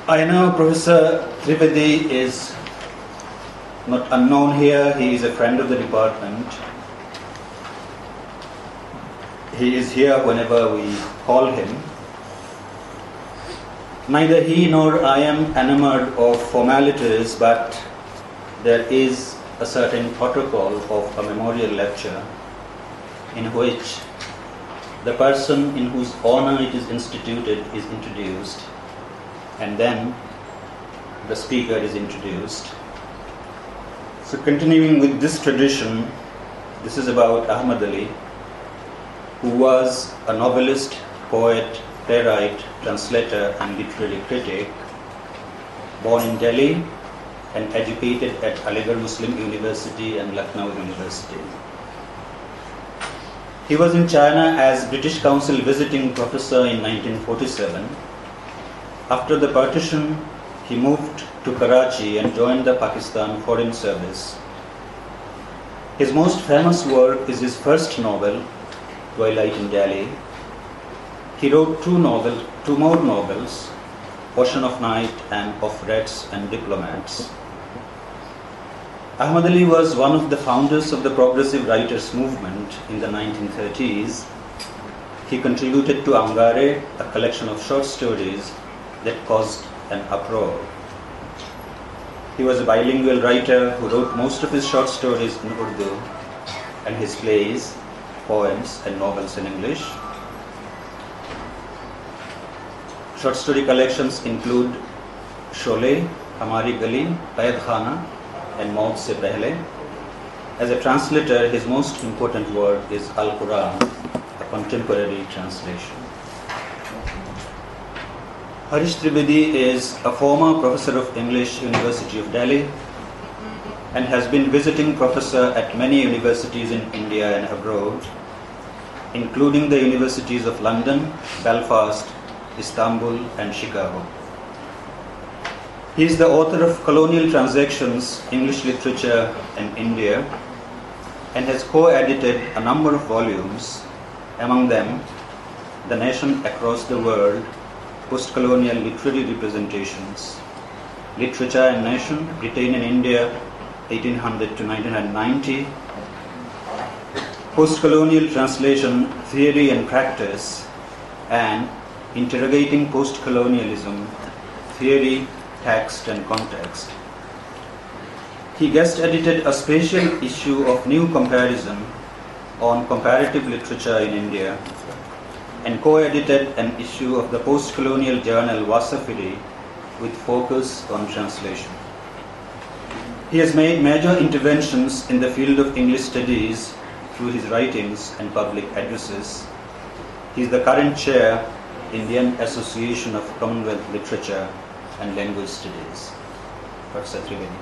I know Professor Trivedi is not unknown here. He is a friend of the department. He is here whenever we call him. Neither he nor I am enamored of formalities, but there is a certain protocol of a memorial lecture in which the person in whose honor it is instituted is introduced, and then the speaker is introduced. So continuing with this tradition, this is about Ahmad Ali, who was a novelist, poet, playwright, translator and literary critic, born in Delhi and educated at Aligarh Muslim University and Lucknow University. He was in China as British Council visiting professor in 1947. After the partition, he moved to Karachi and joined the Pakistan Foreign Service. His most famous work is his first novel, Twilight in Delhi. He wrote two more novels, Ocean of Night and Of Rats and Diplomats. Ahmad Ali was one of the founders of the progressive writers movement in the 1930s. He contributed to Angare, a collection of short stories that caused an uproar. He was a bilingual writer who wrote most of his short stories in Urdu and his plays, poems and novels in English. Short story collections include Sholay, Hamari Gali, Qaid Khana and Maut Se Pehle. As a translator, his most important work is Al-Quran, a contemporary translation. Harish Trivedi is a former professor of English, University of Delhi, and has been visiting professor at many universities in India and abroad, including the universities of London, Belfast, Istanbul and Chicago. He is the author of Colonial Transactions, English Literature in India, and has co-edited a number of volumes, among them The Nation Across the World, Post-Colonial Literary Representations, Literature and Nation, Britain and India, 1800 to 1990, Post-Colonial Translation, Theory and Practice, and Interrogating Post-Colonialism, Theory, Text and Context. He guest edited a special issue of New Comparison on comparative literature in India and co-edited an issue of the post-colonial journal Wasafiri with focus on translation. He has made major interventions in the field of English studies through his writings and public addresses. He is the current chair, Indian Association of Commonwealth Literature and Language Studies. Professor Trivedi.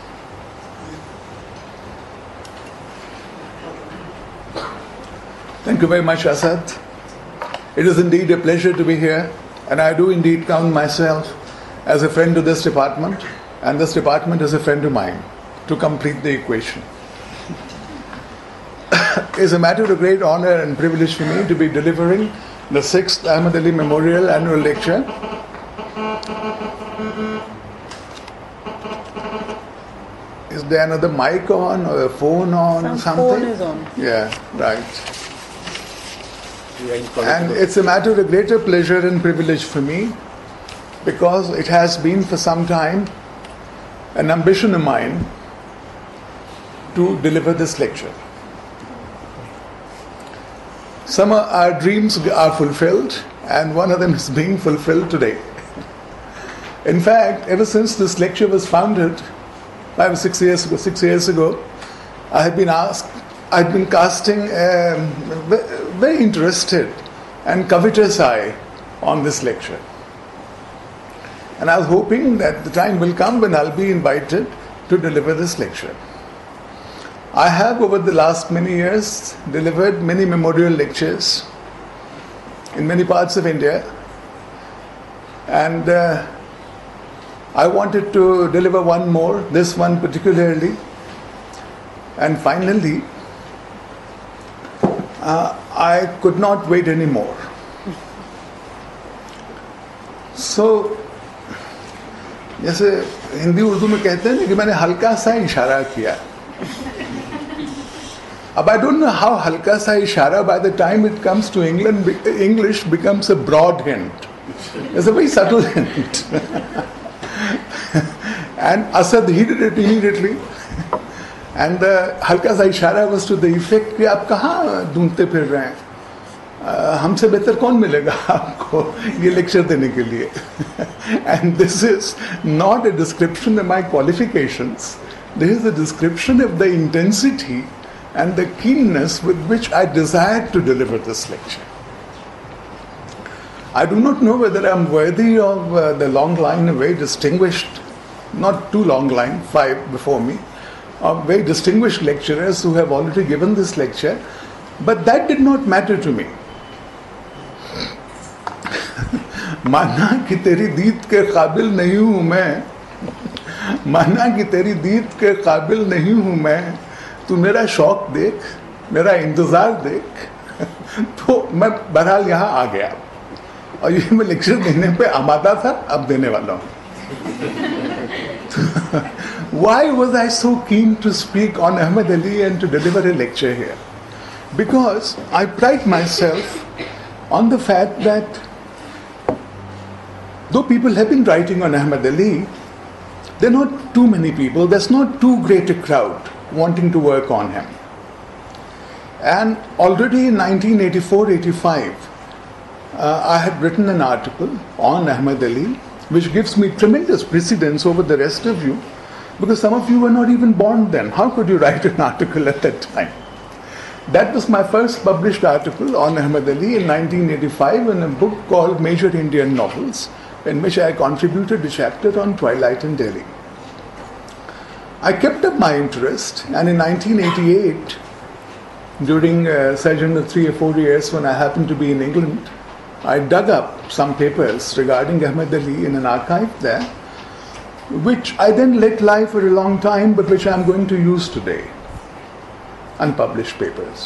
Thank you very much, Asad. It is indeed a pleasure to be here, and I do indeed count myself as a friend to this department, and this department is a friend of mine, to complete the equation. It is a matter of great honor and privilege for me to be delivering the 6th Ahmad Ali Memorial Annual Lecture. Is there another mic on or a phone on or something? Phone is on. Yeah, right. And it's a matter of greater pleasure and privilege for me because it has been for some time an ambition of mine to deliver this lecture. Some of our dreams are fulfilled, and one of them is being fulfilled today. In fact, ever since this lecture was founded 5 or 6 years ago, I've been casting a very interested and covetous eye on this lecture. And I was hoping that the time will come when I'll be invited to deliver this lecture. I have, over the last many years, delivered many memorial lectures in many parts of India. And I wanted to deliver one more, this one particularly. And finally, I could not wait anymore. So जैसे हिंदी उर्दू में कहते हैं ना कि मैंने हल्का सा इशारा किया. अब I don't know how हल्का सा इशारा by the time it comes to English becomes a broad hint. It's a very subtle hint. And Asad heeded it immediately. And the हल्का सा इशारा was to the effect कि आप कहाँ ढूंढते फिर रहे हैं, हमसे बेहतर कौन मिलेगा आपको ये लेक्चर देने के लिए. And this is not a description of my qualifications. This is a description of the intensity and the keenness with which I desired to deliver this lecture. I do not know whether I am worthy of the long line of very distinguished, not too long line, 5 before me, of very distinguished lecturers who have already given this lecture, but that did not matter to me. माना कि तेरी दीद के काबिल नहीं हूँ मैं, माना कि तेरी दीद के काबिल नहीं हूँ मैं, तू मेरा शौक देख, मेरा इंतज़ार देख. तो मैं बहरहाल यहाँ आ गया और ये मैं लेक्चर देने पे आमादा था, अब देने वाला हूँ. Why was I so keen to speak on Ahmad Ali and to deliver a lecture here? Because I pride myself on the fact that though people have been writing on Ahmad Ali, there are not too many people, there's not too great a crowd wanting to work on him. And already in 1984-85, I had written an article on Ahmad Ali, which gives me tremendous precedence over the rest of you, because some of you were not even born then. How could you write an article at that time? That was my first published article on Ahmad Ali in 1985 in a book called Major Indian Novels, in which I contributed a chapter on Twilight in Delhi. I kept up my interest, and in 1988, during a sojourn of 3 or 4 years when I happened to be in England, I dug up some papers regarding Ahmad Ali in an archive there, which I then let lie for a long time, but which I am going to use today. Unpublished papers.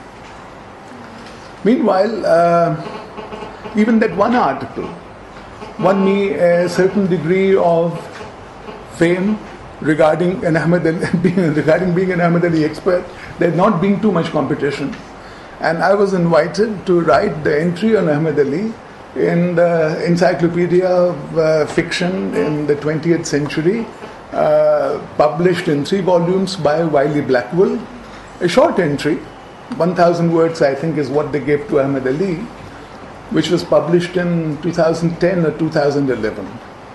Meanwhile, even that one article won me a certain degree of fame regarding an Ahmad Ali, regarding being an Ahmad Ali expert, there not being too much competition. And I was invited to write the entry on Ahmad Ali in the Encyclopedia of Fiction in the 20th Century, published in 3 volumes by Wiley Blackwell. A short entry, 1,000 words I think is what they gave to Ahmad Ali, which was published in 2010 or 2011.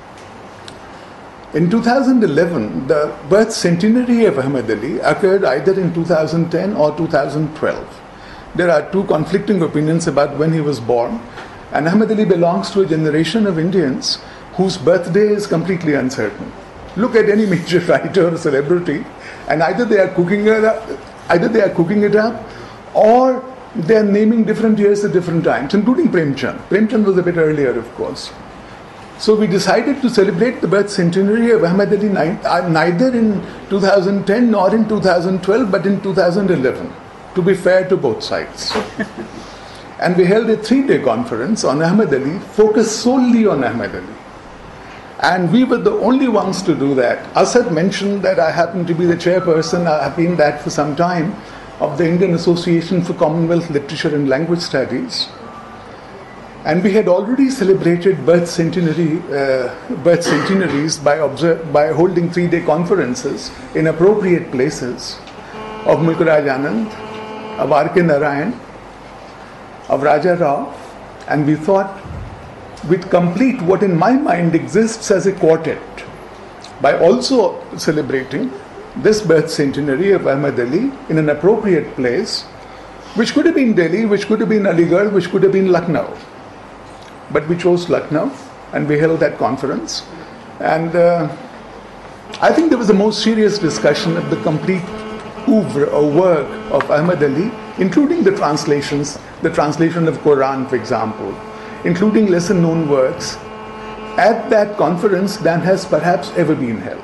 In 2011, the birth centenary of Ahmad Ali occurred either in 2010 or 2012. There are 2 conflicting opinions about when he was born, and Ahmad Ali belongs to a generation of Indians whose birthday is completely uncertain. Look at any major writer or celebrity, and either they are cooking it up, or they are naming different years at different times, including Premchand. Premchand was a bit earlier, of course. So we decided to celebrate the birth centenary of Ahmad Ali neither in 2010 nor in 2012, but in 2011, to be fair to both sides. And we held a 3-day conference on Ahmad Ali, focused solely on Ahmad Ali. And we were the only ones to do that. Asad mentioned that I happen to be the chairperson, I have been that for some time, of the Indian Association for Commonwealth Literature and Language Studies. And we had already celebrated birth centenaries by holding 3-day conferences in appropriate places of Mulk Raj Anand, of R.K. Narayan, of Raja Rao, and we thought we'd complete what in my mind exists as a quartet by also celebrating this birth centenary of Ahmad Ali in an appropriate place, which could have been Delhi, which could have been Aligarh, which could have been Lucknow. But we chose Lucknow, and we held that conference. And I think there was a more serious discussion of the complete oeuvre or work of Ahmad Ali, including the translations, the translation of Quran, for example, including lesser known works, at that conference than has perhaps ever been held.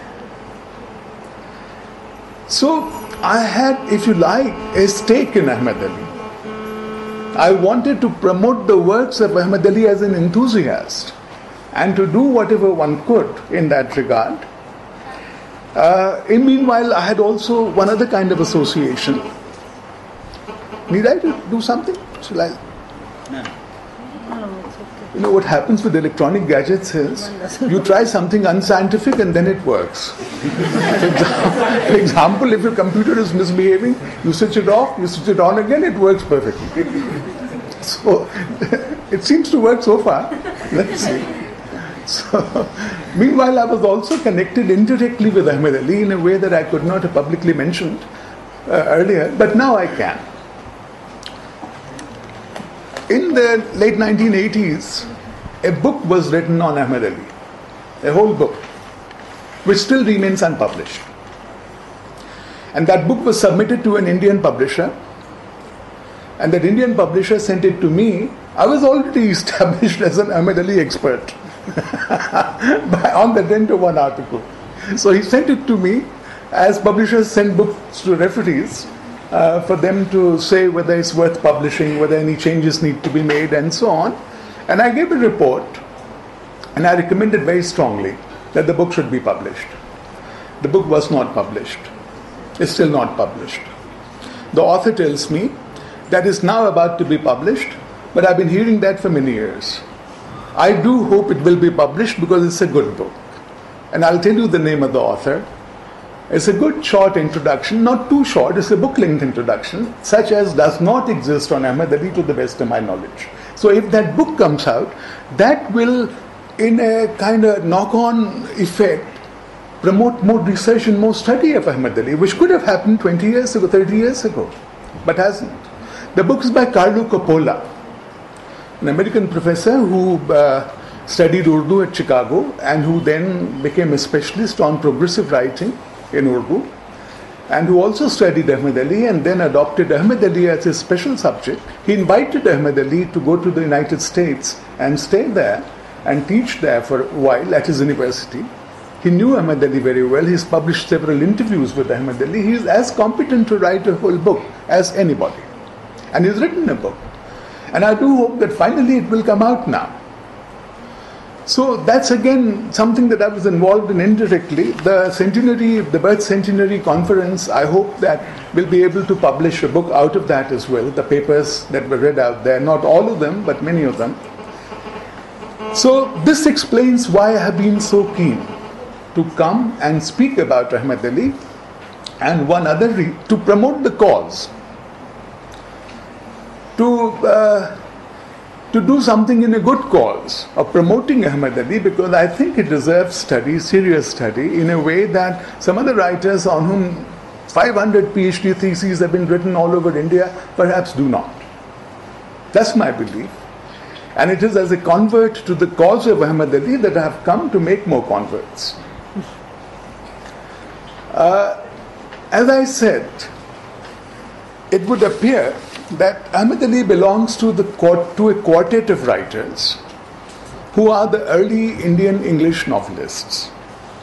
So I had, if you like, a stake in Ahmad Ali. I wanted to promote the works of Ahmad Ali as an enthusiast, and to do whatever one could in that regard. Meanwhile, I had also one other kind of association. Need I do something? Shall I? No. You know what happens with electronic gadgets is you try something unscientific and then it works. For example, if your computer is misbehaving, you switch it off, you switch it on again, it works perfectly. So it seems to work so far. Let's see. So, meanwhile, I was also connected indirectly with Ahmed Ali in a way that I could not have publicly mentioned earlier, but now I can. In the late 1980s, a book was written on Ahmed Ali, a whole book, which still remains unpublished. And that book was submitted to an Indian publisher, and that Indian publisher sent it to me. I was already established as an Ahmed Ali expert on the 10-to-1 article. So he sent it to me, as publishers send books to referees, for them to say whether it's worth publishing, whether any changes need to be made, and so on. And I gave a report, and I recommended very strongly that the book should be published. The book was not published. It's still not published. The author tells me that it's now about to be published, but I've been hearing that for many years. I do hope it will be published because it's a good book. And I'll tell you the name of the author. It's a good short introduction, not too short, it's a book-length introduction, such as does not exist on Ahmed Ali to the best of my knowledge. So if that book comes out, that will, in a kind of knock-on effect, promote more research and more study of Ahmed Ali, which could have happened 20 years ago, 30 years ago, but hasn't. The book is by Carlo Coppola, an American professor who studied Urdu at Chicago and who then became a specialist on progressive writing in Urdu, and who also studied Ahmed Ali and then adopted Ahmed Ali as his special subject. He invited Ahmed Ali to go to the United States and stay there and teach there for a while at his university. He knew Ahmed Ali very well. He's published several interviews with Ahmed Ali. He is as competent to write a whole book as anybody. And he's written a book. And I do hope that finally it will come out now. So that's again something that I was involved in indirectly. The birth centenary conference, I hope that we'll be able to publish a book out of that as well, the papers that were read out there, not all of them, but many of them. So this explains why I have been so keen to come and speak about Ahmed Ali, and one other to promote the cause, to do something in a good cause of promoting Ahmed Ali, because I think it deserves study, serious study, in a way that some other writers on whom 500 PhD theses have been written all over India perhaps do not. That's my belief. And it is as a convert to the cause of Ahmed Ali that I have come to make more converts. As I said, it would appear that Ahmed Ali belongs to a quartet of writers who are the early Indian English novelists.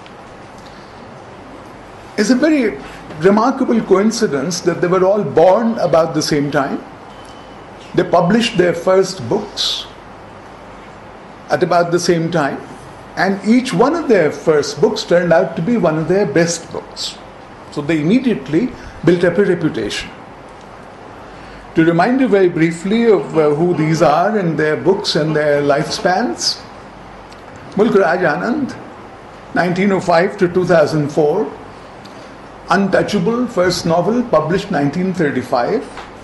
It's a very remarkable coincidence that they were all born about the same time. They published their first books at about the same time, and each one of their first books turned out to be one of their best books. So they immediately built up a reputation. To remind you very briefly of who these are and their books and their lifespans, Mulk Raj Anand, 1905 to 2004, Untouchable, first novel, published 1935,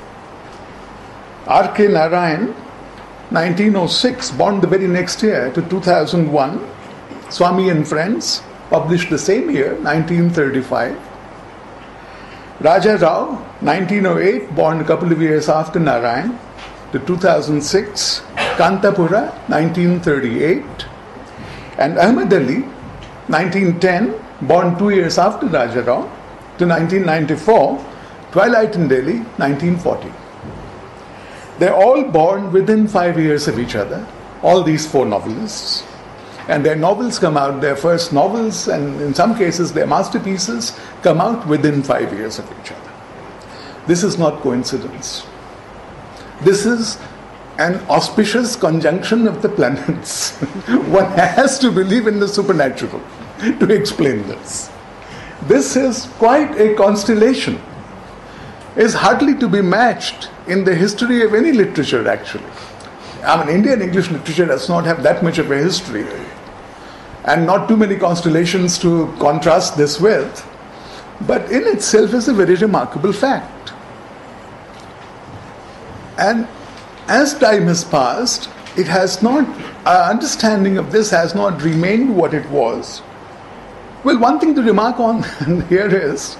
R.K. Narayan, 1906, born the very next year, to 2001, Swami and Friends, published the same year, 1935, Raja Rao, 1908, born a couple of years after Narayan, to 2006, Kantapura, 1938, and Ahmed Ali, 1910, born 2 years after Raja Rao, to 1994, Twilight in Delhi, 1940. They're all born within 5 years of each other, all these four novelists. And their novels come out, their first novels, and in some cases their masterpieces, come out within 5 years of each other. This is not coincidence. This is an auspicious conjunction of the planets. One has to believe in the supernatural to explain this. This is quite a constellation. It's hardly to be matched in the history of any literature, actually. I mean, Indian English literature does not have that much of a history, and not too many constellations to contrast this with, but in itself is a very remarkable fact. And as time has passed, it has not, our understanding of this has not remained what it was. Well, one thing to remark on here is,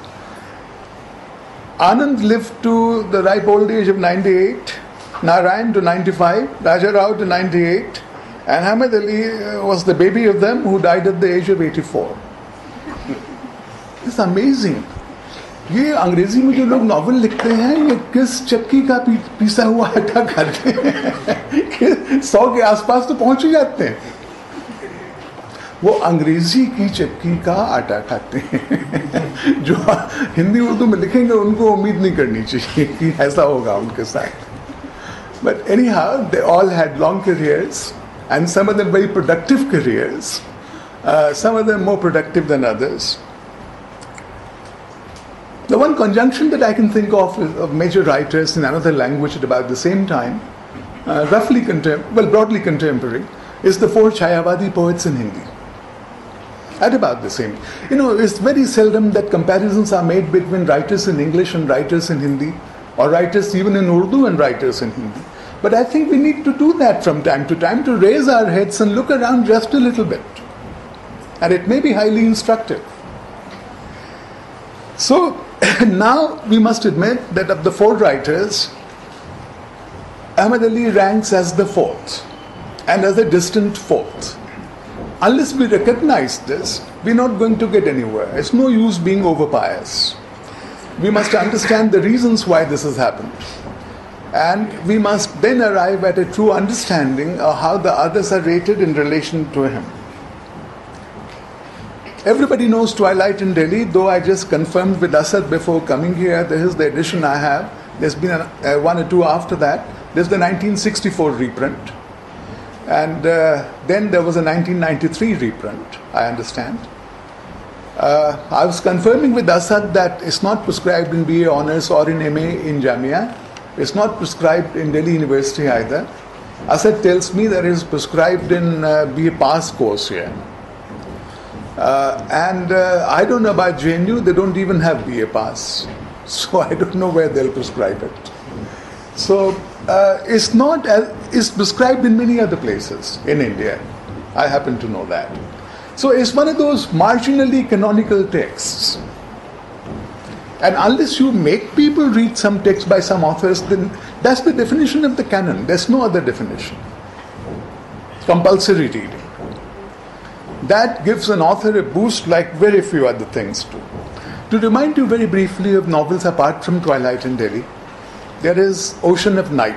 Anand lived to the ripe old age of 98, Narayan to 95, Raja Rao to 98, and Hamid Ali was the baby of them who died at the age of 84. It's amazing. ये अंग्रेजी में जो लोग novel लिखते हैं ये किस चक्की का पीसा हुआ आटा खाते हैं कि 100 के आसपास तो पहुंच ही जाते हैं. वो अंग्रेजी की चक्की का आटा खाते हैं. जो हिंदी उर्दू में लिखेंगे उनको उम्मीद नहीं करनी चाहिए कि ऐसा होगा उनके साथ. But anyhow, they all had long careers, and some of them very productive careers, some of them more productive than others. The one conjunction that I can think of major writers in another language at about the same time, broadly contemporary, is the 4 Chayavadi poets in Hindi. At about the same. It's very seldom that comparisons are made between writers in English and writers in Hindi, or writers even in Urdu and writers in Hindi. But I think we need to do that from time to time, to raise our heads and look around just a little bit. And it may be highly instructive. So, now we must admit that of the 4 writers, Ahmad Ali ranks as the 4th, and as a distant 4th. Unless we recognize this, we're not going to get anywhere. It's no use being overpious. We must understand the reasons why this has happened. And we must then arrive at a true understanding of how the others are rated in relation to him. Everybody knows Twilight in Delhi, though I just confirmed with Asad before coming here. This is the edition I have. There's been one or two after that. There's the 1964 reprint. And then there was a 1993 reprint, I understand. I was confirming with Asad that it's not prescribed in BA Honours or in MA in Jamia. It's not prescribed in Delhi University either. Asad tells me that it is prescribed in BA Pass course here. And I don't know about JNU, they don't even have BA Pass. So I don't know where they'll prescribe it. So it's prescribed in many other places in India. I happen to know that. So it's one of those marginally canonical texts. And unless you make people read some text by some authors, then that's the definition of the canon. There's no other definition. Compulsory reading. That gives an author a boost like very few other things do. To remind you very briefly of novels apart from Twilight in Delhi, there is Ocean of Night,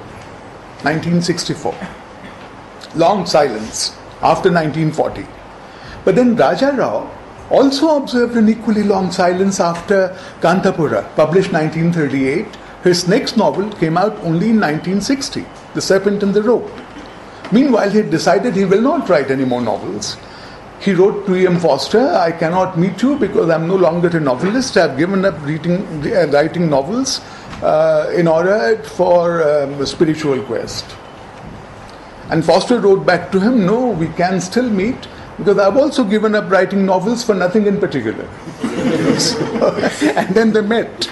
1964. Long silence after 1940. But then Raja Rao also observed an equally long silence after Kantapura, published 1938. His next novel came out only in 1960, The Serpent and the Rope. Meanwhile, he had decided he will not write any more novels. He wrote to E.M. Foster, I cannot meet you because I'm no longer a novelist. I've given up writing novels in order for a spiritual quest. And Foster wrote back to him, no, we can still meet because I've also given up writing novels for nothing in particular. And then they met.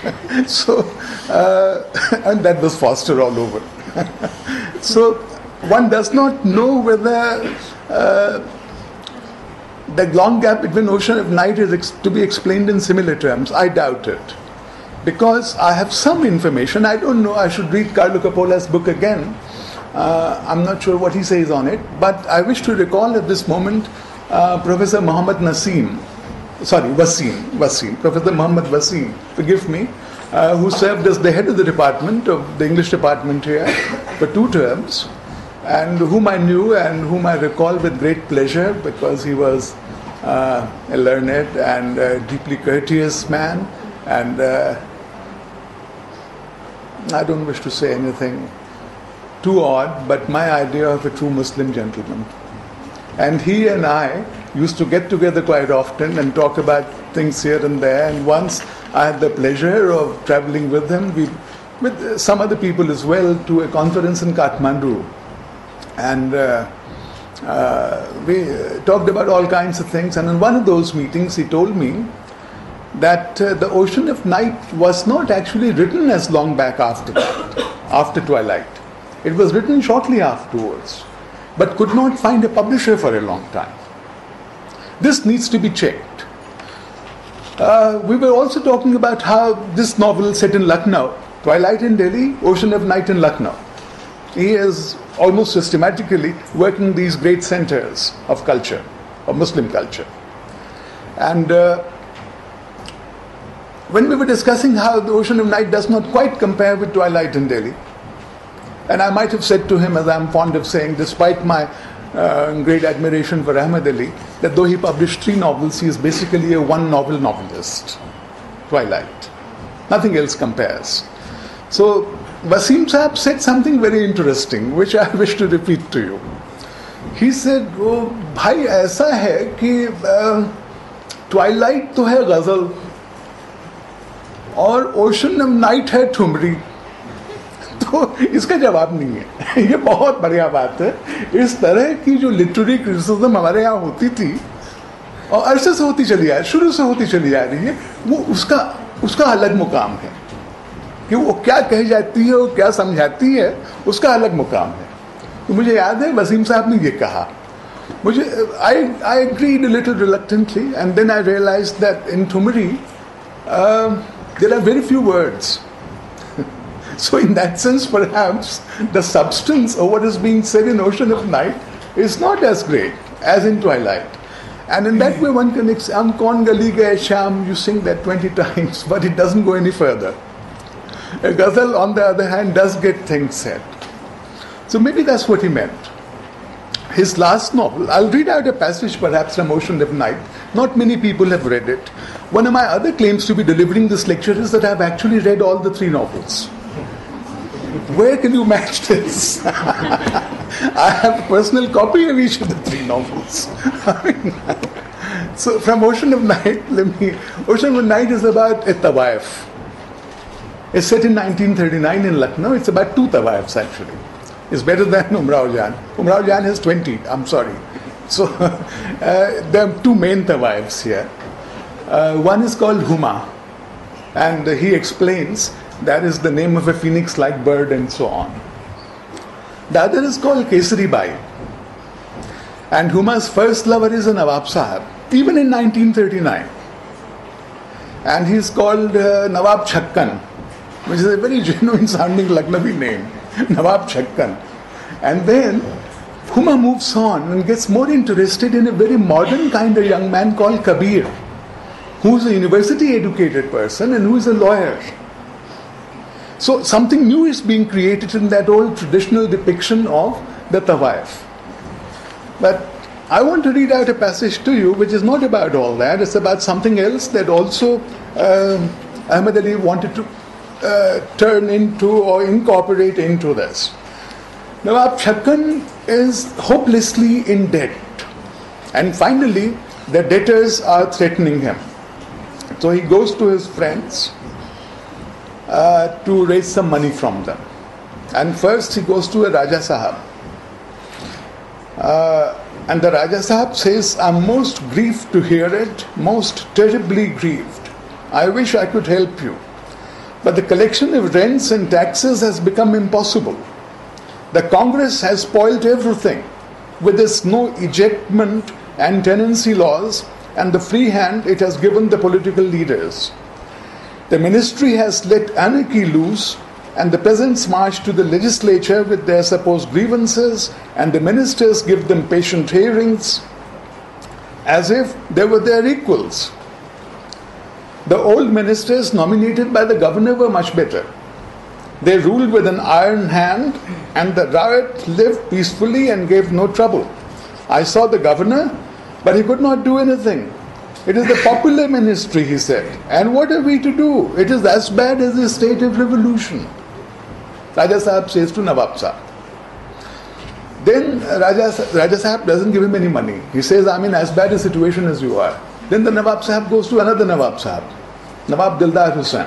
And that was Foster all over. So one does not know whether the long gap between Ocean of Night is to be explained in similar terms. I doubt it. Because I have some information, I don't know, I should read Carlo Coppola's book again. I'm not sure what he says on it, but I wish to recall at this moment Professor Muhammad Wasim, Professor Muhammad Wasim, forgive me, who served as the head of the department, of the English department here for 2 terms, and whom I knew and whom I recall with great pleasure because he was a learned and deeply courteous man, and I don't wish to say anything too odd, but my idea of a true Muslim gentleman. And he and I used to get together quite often and talk about things here and there. And once I had the pleasure of traveling with him, with some other people as well, to a conference in Kathmandu. And we talked about all kinds of things. And in one of those meetings, he told me that the Ocean of Night was not actually written as long back after that, after Twilight. It was written shortly afterwards, but could not find a publisher for a long time. This needs to be checked. We were also talking about how this novel set in Lucknow, Twilight in Delhi, Ocean of Night in Lucknow. He is almost systematically working these great centers of culture, of Muslim culture. And when we were discussing how the Ocean of Night does not quite compare with Twilight in Delhi, and I might have said to him, as I'm fond of saying, despite my great admiration for Ahmad Ali, that though he published 3 novels, he is basically a one-novel novelist. Twilight. Nothing else compares. So Wasim Sahab said something very interesting, which I wish to repeat to you. He said, "Oh, bhai, aisa hai ki Twilight to hai ghazal, और ocean of night है ठुमरी." तो इसका जवाब नहीं है। ये बहुत बढ़िया बात है। इस तरह की जो लिटरेरी क्रिटिसिज्म हमारे यहाँ होती थी और अरसे से होती चली आ रही, शुरू से होती चली आ रही है, वो उसका अलग मुकाम है कि वो क्या कही जाती है और क्या समझाती है, उसका अलग मुकाम है। तो मुझे याद है वसीम साहब ने ये कहा, मुझे I agreed a little reluctantly, and then I realized that in Thumri there are very few words. So in that sense, perhaps the substance of what is being said in Ocean of Night is not as great as in Twilight. And in that way one can, Am Kaun Gali Gaye Sham, you sing that 20 times, but it doesn't go any further. A ghazal, on the other hand, does get things said. So maybe that's what he meant. His last novel, I'll read out a passage perhaps from Ocean of Night. Not many people have read it. One of my other claims to be delivering this lecture is that I've actually read all the 3 novels. Where can you match this? I have a personal copy of each of the 3 novels. So from Ocean of Night, Ocean of Night is about a tawaif. It's set in 1939 in Lucknow. It's about 2 tawaifs actually. It's better than Umrao Jan. Umrao Jan has 20, I'm sorry. So there are 2 main tawaifs here. One is called Huma, and he explains that is the name of a phoenix-like bird and so on. The other is called Kesari Bai, and Huma's first lover is a Nawab Sahab, even in 1939. And he's called Nawab Chakkan, which is a very genuine sounding Lucknowi name, Nawab Chakkan. And then Huma moves on and gets more interested in a very modern kind of young man called Kabir, who's a university educated person and who is a lawyer. So something new is being created in that old traditional depiction of the tawaif. But I want to read out a passage to you which is not about all that. It's about something else that also Ahmad Ali wanted to turn into or incorporate into this. Nawab Chakkan is hopelessly in debt, and finally the debtors are threatening him. So he goes to his friends to raise some money from them. And first he goes to a Raja Sahab. And the Raja Sahab says, "I'm most grieved to hear it, most terribly grieved. I wish I could help you. But the collection of rents and taxes has become impossible. The Congress has spoilt everything with its no ejectment and tenancy laws and the free hand it has given the political leaders. The ministry has let anarchy loose, and the peasants march to the legislature with their supposed grievances, and the ministers give them patient hearings as if they were their equals. The old ministers nominated by the governor were much better. They ruled with an iron hand, and the riot lived peacefully and gave no trouble. I saw the governor, but he could not do anything. It is the popular ministry," he said. "And what are we to do? It is as bad as the state of revolution." Raja Sahab says to Nawab Sahab. Then Raja Sahib doesn't give him any money. He says, I'm in as bad a situation as you are. Then the Nawab Sahib goes to another Nawab Sahib, Nawab Dildar Hussain.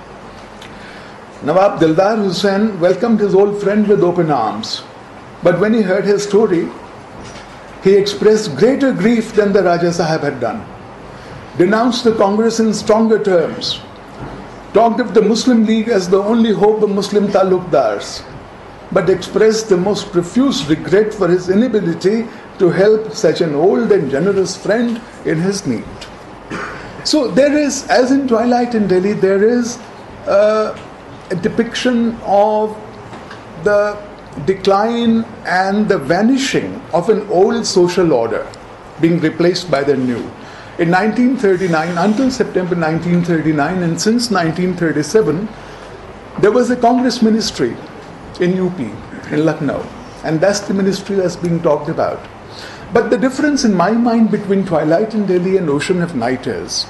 Nawab Dildar Hussain welcomed his old friend with open arms. But when he heard his story, he expressed greater grief than the Raja Sahib had done, denounced the Congress in stronger terms, talked of the Muslim League as the only hope of Muslim talukdars, but expressed the most profuse regret for his inability to help such an old and generous friend in his need. So there is, as in Twilight in Delhi, there is a depiction of the decline and the vanishing of an old social order being replaced by the new. In 1939, until September 1939, and since 1937, there was a Congress ministry in UP, in Lucknow, and that's the ministry that's being talked about. But the difference in my mind between Twilight in Delhi and Ocean of Night is,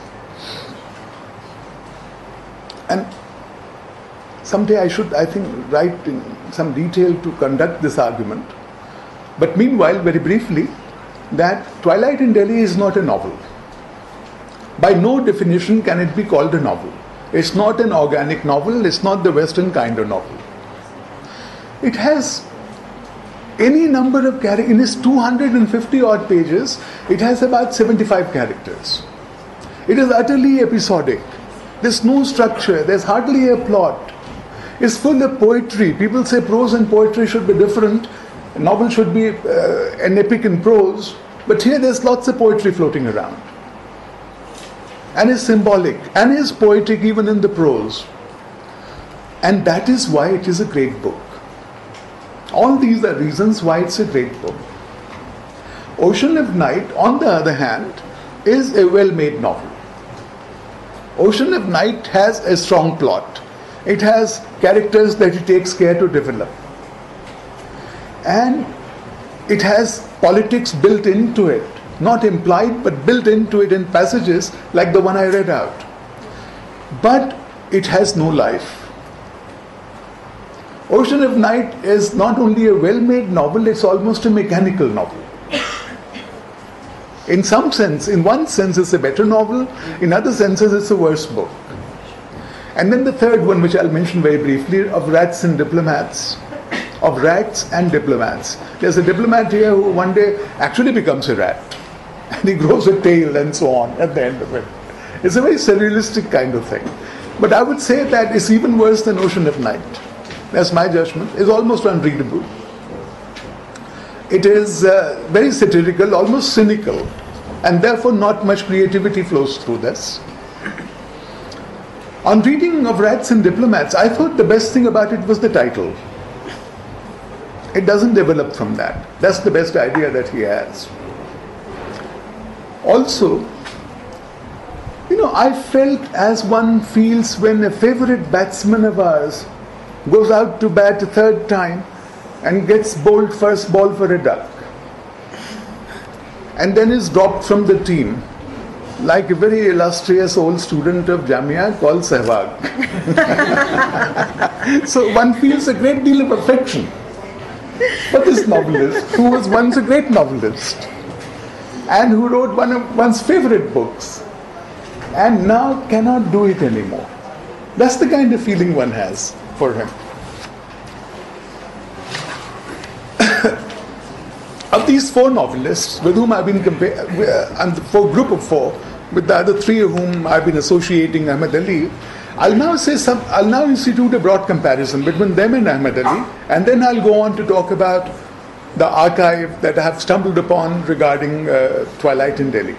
and someday I should, I think, write in some detail to conduct this argument, but meanwhile, very briefly, that Twilight in Delhi is not a novel. By no definition can it be called a novel. It's not an organic novel, it's not the Western kind of novel. It has any number of characters. In its 250 odd pages, it has about 75 characters. It is utterly episodic. There's no structure, there's hardly a plot. It's full of poetry. People say prose and poetry should be different. A novel should be an epic in prose. But here there's lots of poetry floating around. And is symbolic and is poetic even in the prose. And that is why it is a great book. All these are reasons why it's a great book. Ocean of Night, on the other hand, is a well-made novel. Ocean of Night has a strong plot. It has characters that it takes care to develop. And it has politics built into it. Not implied, but built into it in passages like the one I read out. But it has no life. Ocean of Night is not only a well-made novel, it's almost a mechanical novel. In some sense, in one sense it's a better novel, in other senses it's a worse book. And then the third one, which I'll mention very briefly, of Rats and Diplomats. Of Rats and Diplomats. There's a diplomat here who one day actually becomes a rat. And he grows a tail and so on at the end of it. It's a very surrealistic kind of thing. But I would say that it's even worse than Ocean of Night. That's my judgment. It's almost unreadable. It is very satirical, almost cynical, and therefore not much creativity flows through this. On reading of Rats and Diplomats, I thought the best thing about it was the title. It doesn't develop from that. That's the best idea that he has. Also, I felt as one feels when a favorite batsman of ours goes out to bat a third time and gets bowled first ball for a duck, and then is dropped from the team, like a very illustrious old student of Jamia called Sehwag. So one feels a great deal of affection for this novelist, who was once a great novelist, and who wrote one of one's favorite books, and now cannot do it anymore. That's the kind of feeling one has for him. Of these four novelists with whom I've been compared, and for group of four, with the other three of whom I've been associating Ahmed Ali, I'll now institute a broad comparison between them and Ahmed Ali, and then I'll go on to talk about the archive that I have stumbled upon regarding Twilight in Delhi.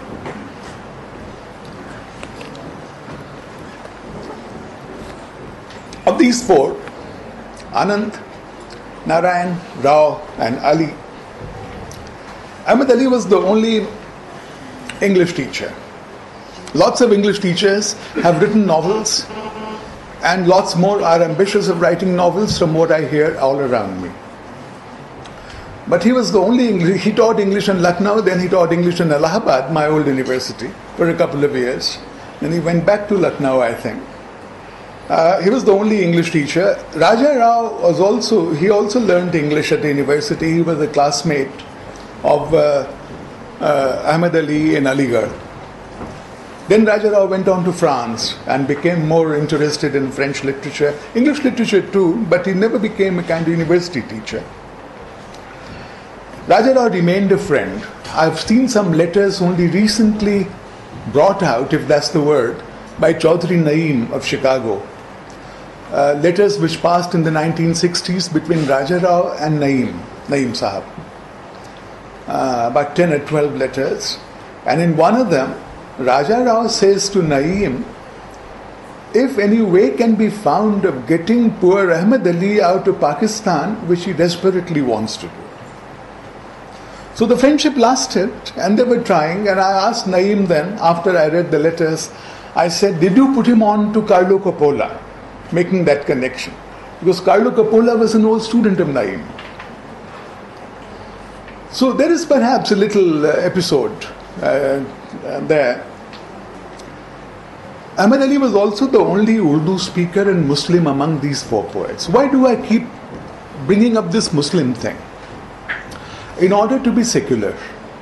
Of these four, Anand, Narayan, Rao and Ali, Ahmed Ali was the only English teacher. Lots of English teachers have written novels, and lots more are ambitious of writing novels from what I hear all around me. But he was the only English. He taught English in Lucknow, then he taught English in Allahabad, my old university, for a couple of years. Then he went back to Lucknow, I think. He was the only English teacher. Raja Rao also learned English at the university. He was a classmate of Ahmed Ali in Aligarh. Then Raja Rao went on to France and became more interested in French literature, English literature too, but he never became a kind of university teacher. Raja Rao remained a friend. I've seen some letters only recently brought out, if that's the word, by Chaudhry Naeem of Chicago. Letters which passed in the 1960s between Raja Rao and Naeem Sahab. About 10 or 12 letters. And in one of them, Raja Rao says to Naeem, if any way can be found of getting poor Ahmed Ali out of Pakistan, which he desperately wants to do. So the friendship lasted, and they were trying, and I asked Naeem then, after I read the letters, I said, did you put him on to Carlo Coppola, making that connection? Because Carlo Coppola was an old student of Naeem. So there is perhaps a little episode there. Ahmed Ali was also the only Urdu speaker and Muslim among these four poets. Why do I keep bringing up this Muslim thing? In order to be secular.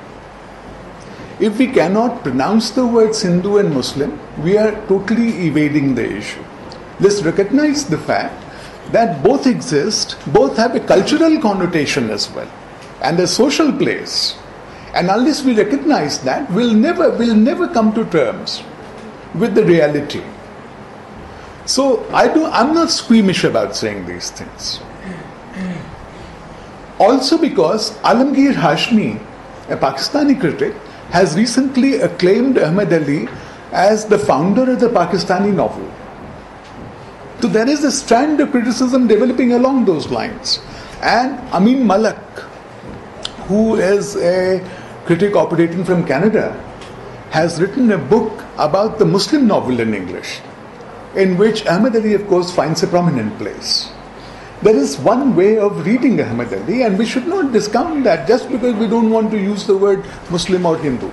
If we cannot pronounce the words Hindu and Muslim, we are totally evading the issue. Let's recognize the fact that both exist, both have a cultural connotation as well, and a social place. And unless we recognize that, we'll never come to terms with the reality. So I'm not squeamish about saying these things. Also because Alamgir Hashmi, a Pakistani critic, has recently acclaimed Ahmed Ali as the founder of the Pakistani novel. So there is a strand of criticism developing along those lines. And Amin Malak, who is a critic operating from Canada, has written a book about the Muslim novel in English, in which Ahmed Ali, of course, finds a prominent place. There is one way of reading Ahmed Ali, and we should not discount that just because we don't want to use the word Muslim or Hindu.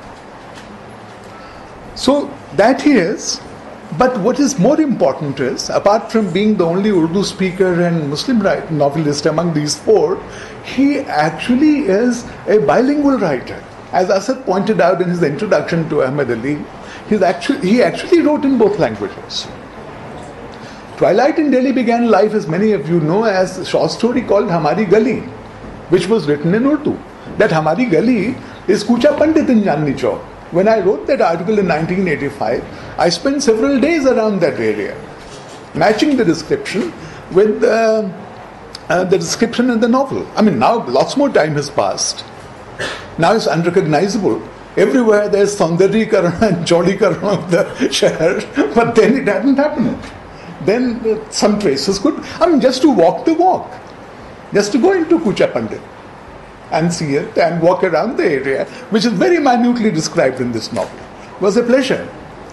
So that he is, but what is more important is, apart from being the only Urdu speaker and Muslim novelist among these four, he actually is a bilingual writer. As Asad pointed out in his introduction to Ahmed Ali, he actually wrote in both languages. Twilight in Delhi began life, as many of you know, as a short story called Hamari Gali, which was written in Urdu. That Hamari Gali is Kucha Pandit in Chandni Chowk. When I wrote that article in 1985, I spent several days around that area, matching the description with the description in the novel. I mean, now lots more time has passed. Now it's unrecognizable. Everywhere there's Saundaryikaran and Jodikaran of the Shahar, but then it hadn't happened. Then some traces could, just to walk the walk, just to go into Kucha Pandit and see it and walk around the area, which is very minutely described in this novel, was a pleasure.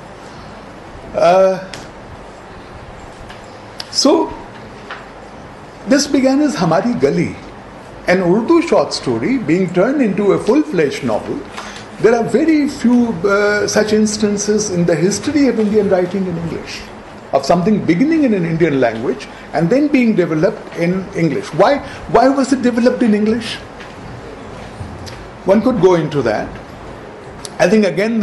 So this began as Hamari Gali, an Urdu short story being turned into a full-fledged novel. There are very few such instances in the history of Indian writing in English, of something beginning in an Indian language and then being developed in English. Why was it developed in English? One could go into that. I think again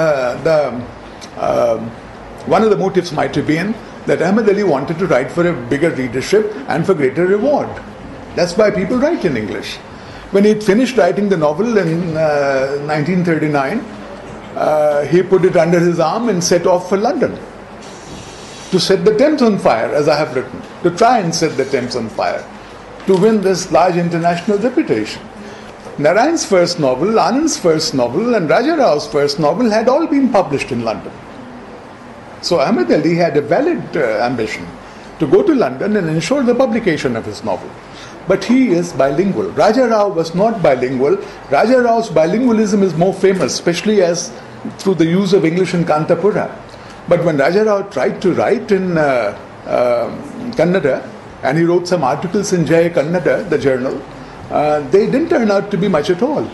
one of the motives might have been that Ahmed Ali wanted to write for a bigger readership and for greater reward. That's why people write in English. When he finished writing the novel in 1939, he put it under his arm and set off for London to set the Thames on fire, as I have written, to try and set the Thames on fire, to win this large international reputation. Narayan's first novel, Anand's first novel, and Raja Rao's first novel had all been published in London. So Ahmed Ali had a valid ambition to go to London and ensure the publication of his novel. But he is bilingual. Raja Rao was not bilingual. Raja Rao's bilingualism is more famous, especially as through the use of English in Kantapura. But when Raja Rao tried to write in Kannada, and he wrote some articles in Jaya Kannada, the journal, they didn't turn out to be much at all.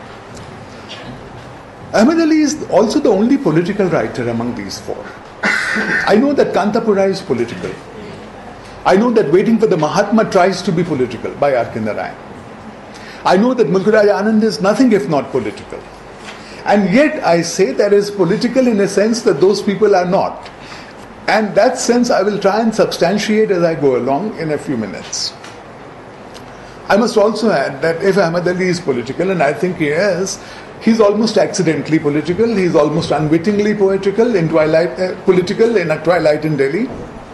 Ahmed Ali is also the only political writer among these four. I know that Kantapura is political. I know that Waiting for the Mahatma tries to be political by R.K. Narayan. I know that Mulkuraj Anand is nothing if not political. And yet I say that is political in a sense that those people are not. And that sense I will try and substantiate as I go along in a few minutes. I must also add that if Ahmad Ali is political, and I think he is, he's almost accidentally political, he's almost unwittingly political in a twilight in Delhi.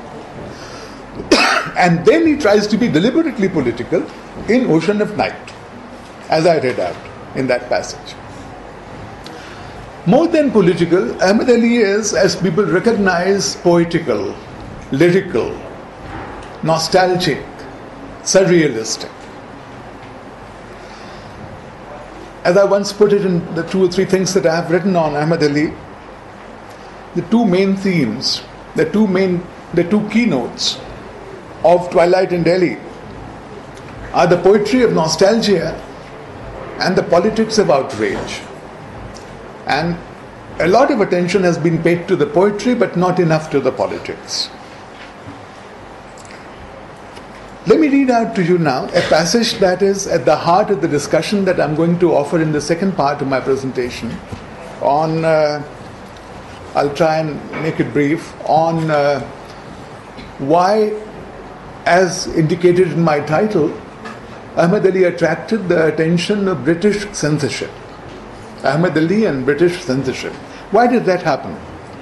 And then he tries to be deliberately political in Ocean of Night, as I read out in that passage. More than political, Ahmad Ali is, as people recognize, poetical, lyrical, nostalgic, surrealistic. As I once put it in the 2 or 3 things that I have written on Ahmad Ali, the 2 main themes, the two keynotes of Twilight in Delhi are the poetry of nostalgia and the politics of outrage. And a lot of attention has been paid to the poetry, but not enough to the politics. Let me read out to you now a passage that is at the heart of the discussion that I'm going to offer in the second part of my presentation on, I'll try and make it brief, on why, as indicated in my title, Ahmad Ali attracted the attention of British censorship. Ahmad Ali and British censorship. Why did that happen?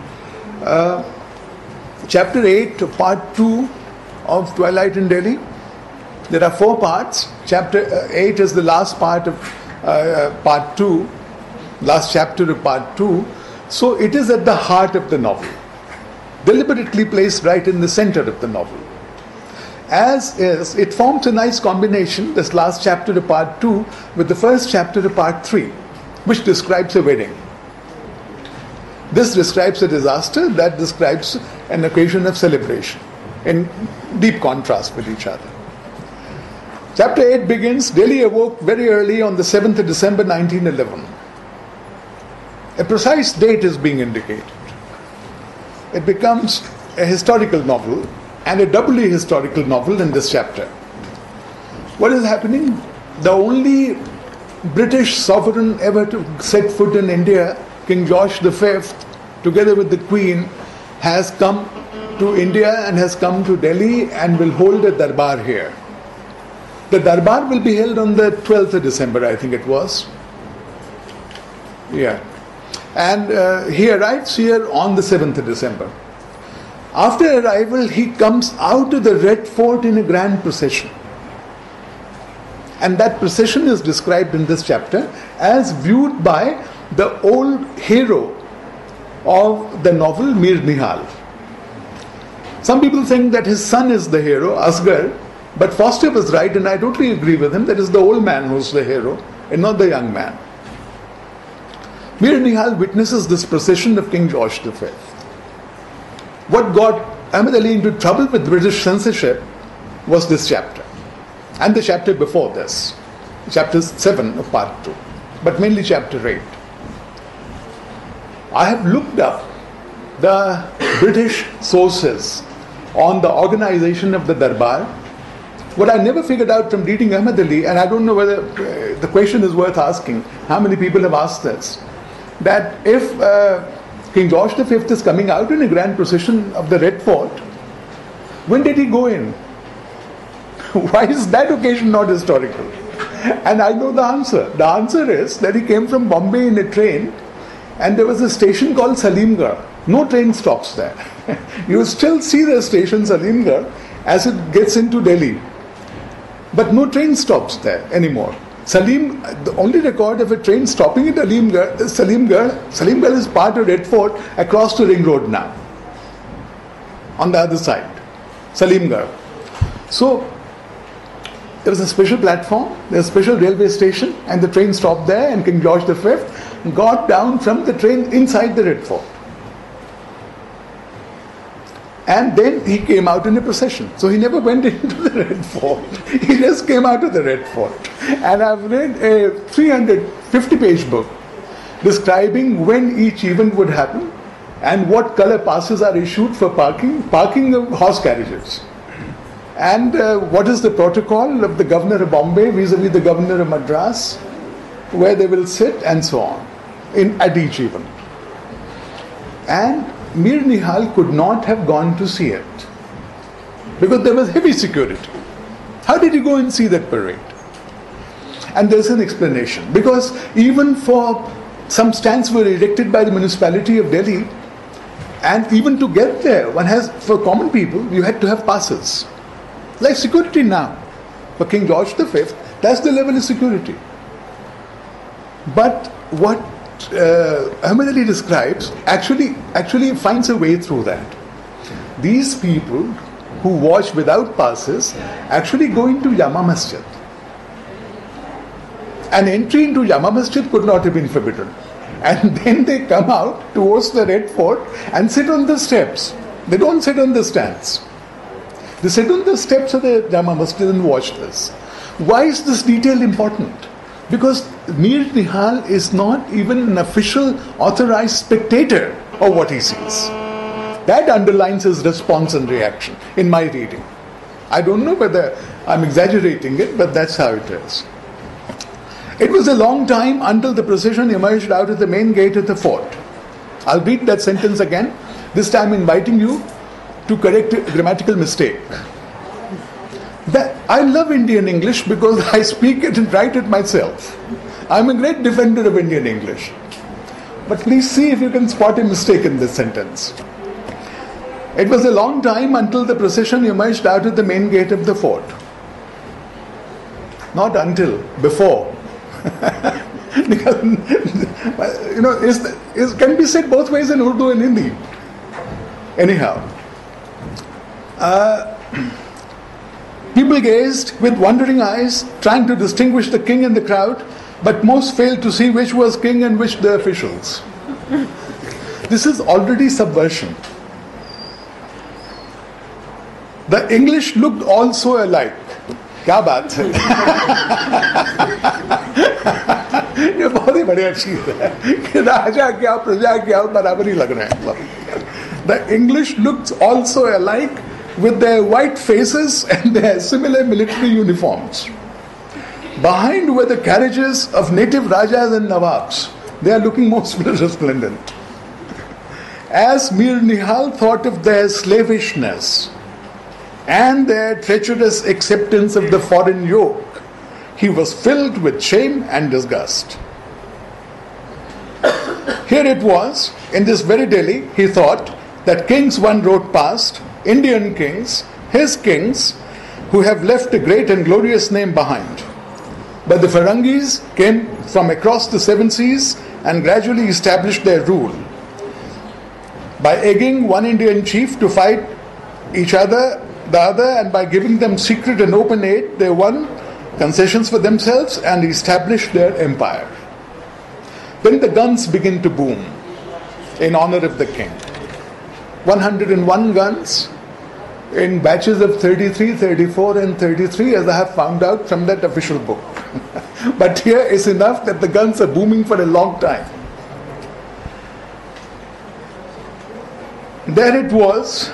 Chapter 8, Part 2 of Twilight in Delhi. There are 4 parts. Chapter 8 is the last part of Part 2, last chapter of Part 2. So it is at the heart of the novel, deliberately placed right in the center of the novel. As is, it forms a nice combination, this last chapter of Part 2, with the first chapter of Part 3, which describes a wedding. This describes a disaster, that describes an occasion of celebration, in deep contrast with each other. Chapter 8 begins, Delhi awoke very early on the 7th of December 1911. A precise date is being indicated. It becomes a historical novel, and a doubly historical novel in this chapter. What is happening? The only British sovereign ever to set foot in India, King George V, together with the Queen, has come to India and has come to Delhi and will hold a darbar here. The darbar will be held on the 12th of December, I think it was. Yeah. And he arrives here on the 7th of December. After arrival, he comes out of the Red Fort in a grand procession. And that procession is described in this chapter as viewed by the old hero of the novel, Mir Nihal. Some people think that his son is the hero, Asghar, but Foster was right, and I totally agree with him, that is the old man who's the hero and not the young man. Mir Nihal witnesses this procession of King George V. What got Ahmad Ali into trouble with British censorship was this chapter, and the chapter before this, chapter 7 of Part 2, but mainly chapter 8. I have looked up the British sources on the organization of the Darbar. What I never figured out from reading Ahmad Ali, and I don't know whether the question is worth asking, how many people have asked this, that if King George V is coming out in a grand procession of the Red Fort, when did he go in? Why is that occasion not historical? And I know the answer. The answer is that he came from Bombay in a train, and there was a station called Salimgarh. No train stops there. You still see the station Salimgarh as it gets into Delhi. But no train stops there anymore. The only record of a train stopping at Salimgarh is part of Red Fort across the Ring Road now. On the other side, Salimgarh. So, there was a special platform, there was a special railway station, and the train stopped there, and King George V got down from the train inside the Red Fort. And then he came out in a procession. So he never went into the Red Fort. He just came out of the Red Fort. And I've read a 350-page book describing when each event would happen and what color passes are issued for parking of horse carriages. And what is the protocol of the governor of Bombay vis-a-vis the governor of Madras, where they will sit and so on, at each event. And Mir Nihal could not have gone to see it because there was heavy security. How did he go and see that parade? And there's an explanation. Because even for some stands were erected by the municipality of Delhi, and even to get there, for common people, you had to have passes. Like security now. For King George V, that's the level of security. But what Ahmed Ali describes actually finds a way through that. These people who watch without passes actually go into Jama Masjid. An entry into Jama Masjid could not have been forbidden. And then they come out towards the Red Fort and sit on the steps. They don't sit on the stands. They sit on the steps of the Jama Masjid and watch this. Why is this detail important? Because Mir Nihal is not even an official authorized spectator of what he sees. That underlines his response and reaction in my reading. I don't know whether I'm exaggerating it, but that's how it is. It was a long time until the procession emerged out of the main gate of the fort. I'll read that sentence again, this time inviting you to correct a grammatical mistake. I love Indian English because I speak it and write it myself. I'm a great defender of Indian English. But please see if you can spot a mistake in this sentence. It was a long time until the procession emerged out of the main gate of the fort. Not until, before. Can be said both ways in Urdu and Hindi. Anyhow, people gazed with wondering eyes, trying to distinguish the king in the crowd, but most failed to see which was king and which the officials. This is already subversion. The English looked all so alike. क्या बात है ये बहुत ही बढ़िया चीज है कि राजा क्या प्रजा क्या बराबर ही लग रहे हैं. The English looked also alike with their white faces and their similar military uniforms. Behind were the carriages of native rajas and nawabs. They are looking most resplendent. As Mir Nihal thought of their slavishness and their treacherous acceptance of the foreign yoke, he was filled with shame and disgust. Here it was, in this very Delhi, he thought that kings one rode past, Indian kings, his kings, who have left a great and glorious name behind. But the Farangis came from across the seven seas and gradually established their rule. By egging one Indian chief to fight the other, and by giving them secret and open aid, they won concessions for themselves and established their empire. Then the guns begin to boom in honor of the king. 101 guns in batches of 33, 34 and 33, as I have found out from that official book. But here is enough that the guns are booming for a long time. There it was.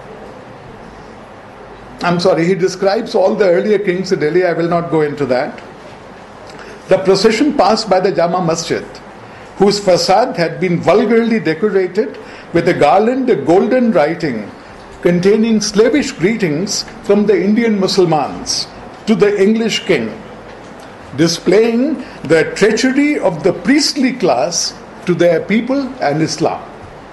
He describes all the earlier kings of Delhi. I will not go into that. The procession passed by the Jama Masjid, whose facade had been vulgarly decorated with a garland of golden writing containing slavish greetings from the Indian Muslimans to the English king, displaying the treachery of the priestly class to their people and Islam.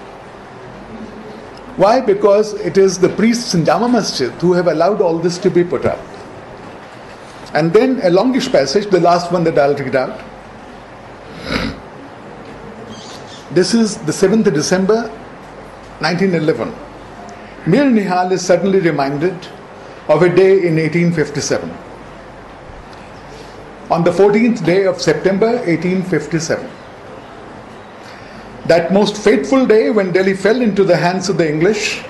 Why? Because it is the priests in Jama Masjid who have allowed all this to be put up. And then a longish passage, the last one that I'll read out. This is the 7th of December, 1911. Mir Nihal is suddenly reminded of a day in 1857. On the 14th day of September, 1857. That most fateful day when Delhi fell into the hands of the English,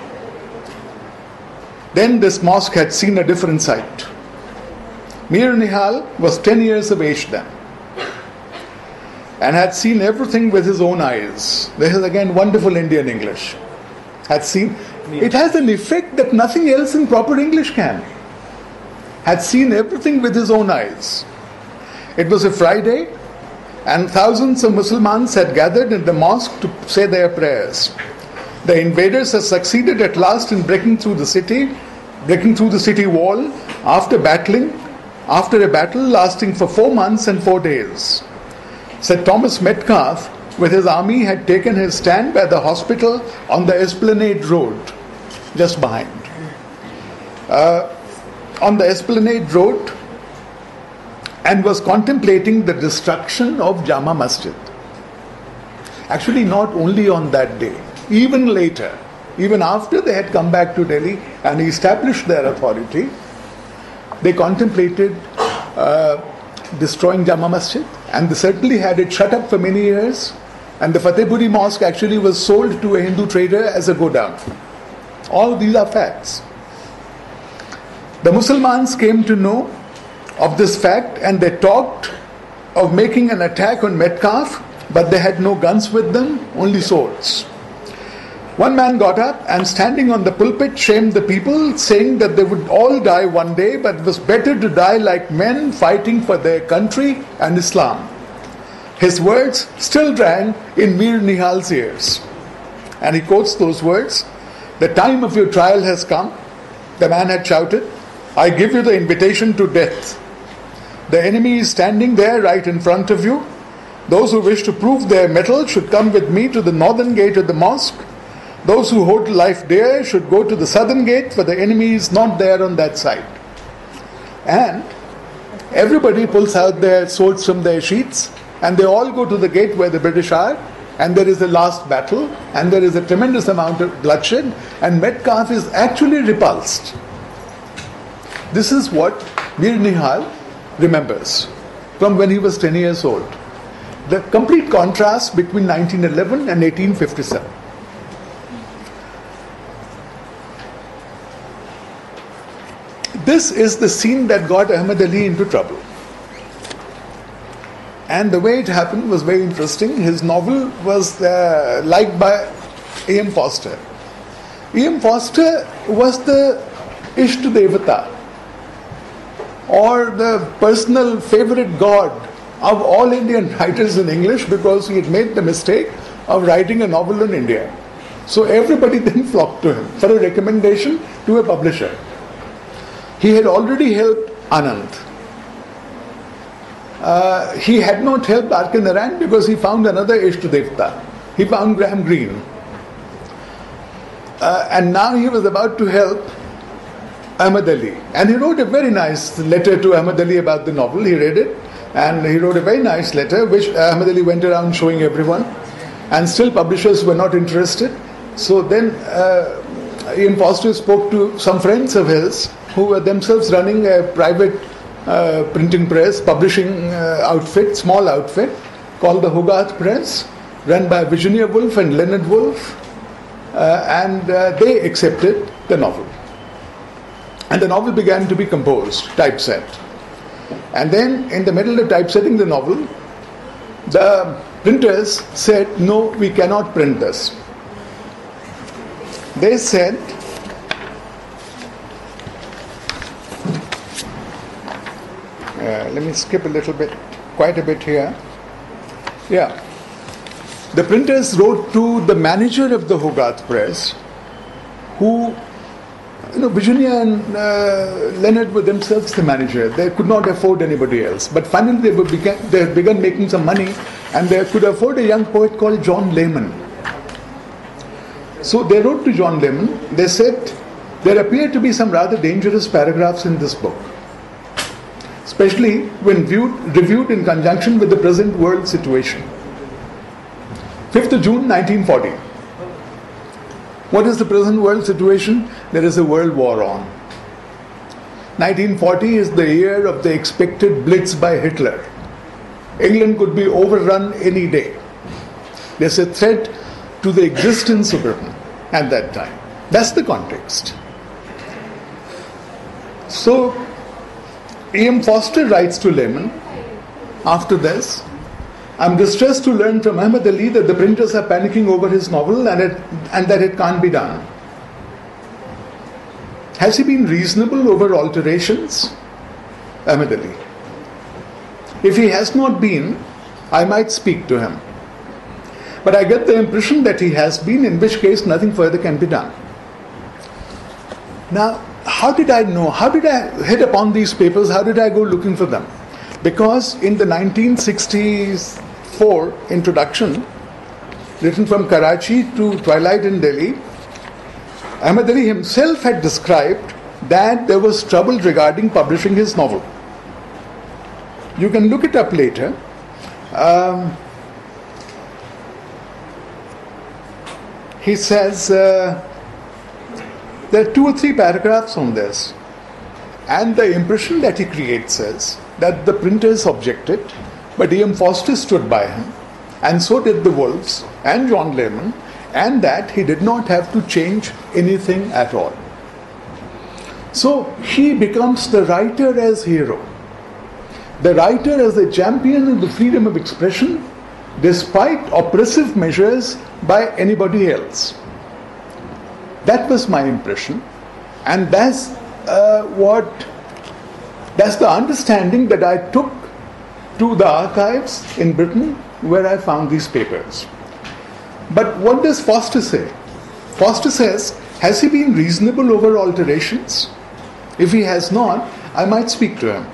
then this mosque had seen a different sight. Mir Nihal was 10 years of age then. and had seen everything with his own eyes. This is again wonderful Indian English. Had seen, it has an effect that nothing else in proper English can. Had seen everything with his own eyes. It was a Friday, and thousands of Muslims had gathered in the mosque to say their prayers. The invaders had succeeded at last in breaking through the city wall after a battle lasting for 4 months and 4 days. Sir Thomas Metcalfe, with his army, had taken his stand by the hospital on the Esplanade Road, just behind. On the Esplanade Road, and was contemplating the destruction of Jama Masjid. Actually, not only on that day, even later, even after they had come back to Delhi and established their authority, they contemplated destroying Jama Masjid, and they certainly had it shut up for many years, and the Fatehpuri Mosque actually was sold to a Hindu trader as a godown. All these are facts. The Muslims came to know of this fact, and they talked of making an attack on Metcalfe, but they had no guns with them, only swords. One man got up and, standing on the pulpit, shamed the people, saying that they would all die one day, but it was better to die like men fighting for their country and Islam. His words still rang in Mir Nihal's ears. And he quotes those words, "The time of your trial has come," the man had shouted. "I give you the invitation to death. The enemy is standing there right in front of you. Those who wish to prove their mettle should come with me to the northern gate of the mosque. Those who hold life dear should go to the southern gate, for the enemy is not there on that side." And everybody pulls out their swords from their sheaths, and they all go to the gate where the British are, and there is a last battle, and there is a tremendous amount of bloodshed, and Metcalfe is actually repulsed. This is what Mir Nihal remembers from when he was 10 years old. The complete contrast between 1911 and 1857. This is the scene that got Ahmad Ali into trouble. And the way it happened was very interesting. His novel was liked by E.M. Forster. E.M. Forster was the Ishta Devata, or the personal favorite god of all Indian writers in English, because he had made the mistake of writing a novel on India. So everybody then flocked to him for a recommendation to a publisher. He had already helped Anand. He had not helped R.K. Narayan because he found another Ishta Devata. He found Graham Greene. And now he was about to help Ahmad Ali. And he wrote a very nice letter to Ahmad Ali about the novel. He read it, and he wrote a very nice letter, which Ahmad Ali went around showing everyone. And still publishers were not interested. So then E.M. Forster spoke to some friends of his who were themselves running a private printing press, publishing outfit, small outfit, called the Hogarth Press, run by Virginia Woolf and Leonard Woolf, and they accepted the novel. And the novel began to be composed, typeset. And then, in the middle of typesetting the novel, the printers said, "No, we cannot print this." They said, let me skip a little bit, quite a bit here. Yeah. The printers wrote to the manager of the Hogarth Press, who, Virginia and Leonard were themselves the manager. They could not afford anybody else. But finally they had begun making some money, and they could afford a young poet called John Lehman. So they wrote to John Lehman. They said, "There appear to be some rather dangerous paragraphs in this book, especially when reviewed in conjunction with the present world situation." 5th of June 1940. What is the present world situation? There is a world war on. 1940 is the year of the expected blitz by Hitler. England could be overrun any day. There's a threat to the existence of Britain at that time. That's the context. So E.M. Forster writes to Lehman after this, I'm distressed to learn from Ahmed Ali that the printers are panicking over his novel and that it can't be done. Has he been reasonable over alterations? Ahmed Ali. If he has not been, I might speak to him. But I get the impression that he has been, in which case nothing further can be done. Now, how did I know? How did I hit upon these papers? How did I go looking for them? Because in the 1964 introduction, written from Karachi to Twilight in Delhi, Ahmed Ali himself had described that there was trouble regarding publishing his novel. You can look it up later. He says there are 2 or 3 paragraphs on this, and the impression that he creates is that the printers objected, but E.M. Forster stood by him, and so did the Wolves and John Lehman, and that he did not have to change anything at all. So he becomes the writer as hero, the writer as the champion of the freedom of expression, despite oppressive measures by anybody else. That was my impression, and that's the understanding that I took to the archives in Britain where I found these papers. But what does Forster say? Forster says, has he been reasonable over alterations? If he has not, I might speak to him.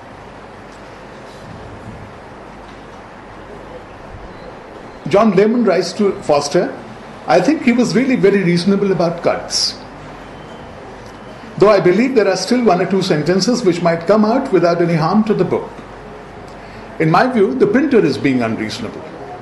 John Lehman writes to Forster, I think he was really very reasonable about cuts. Though I believe there are still 1 or 2 sentences which might come out without any harm to the book. In my view, the printer is being unreasonable.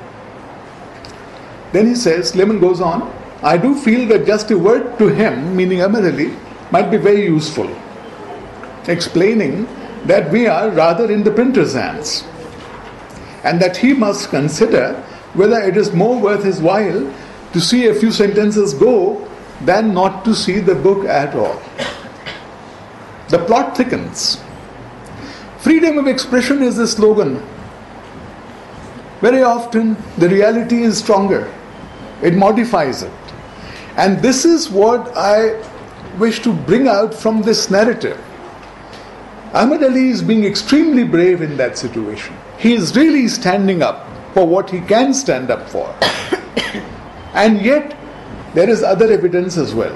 Then he says, Lehman goes on, I do feel that just a word to him, meaning Ahmed Ali, might be very useful, explaining that we are rather in the printer's hands, and that he must consider whether it is more worth his while to see a few sentences go than not to see the book at all. The plot thickens. Freedom of expression is the slogan. Very often the reality is stronger. It modifies it. And this is what I wish to bring out from this narrative. Ahmed Ali is being extremely brave in that situation. He is really standing up for what he can stand up for. And yet, there is other evidence as well.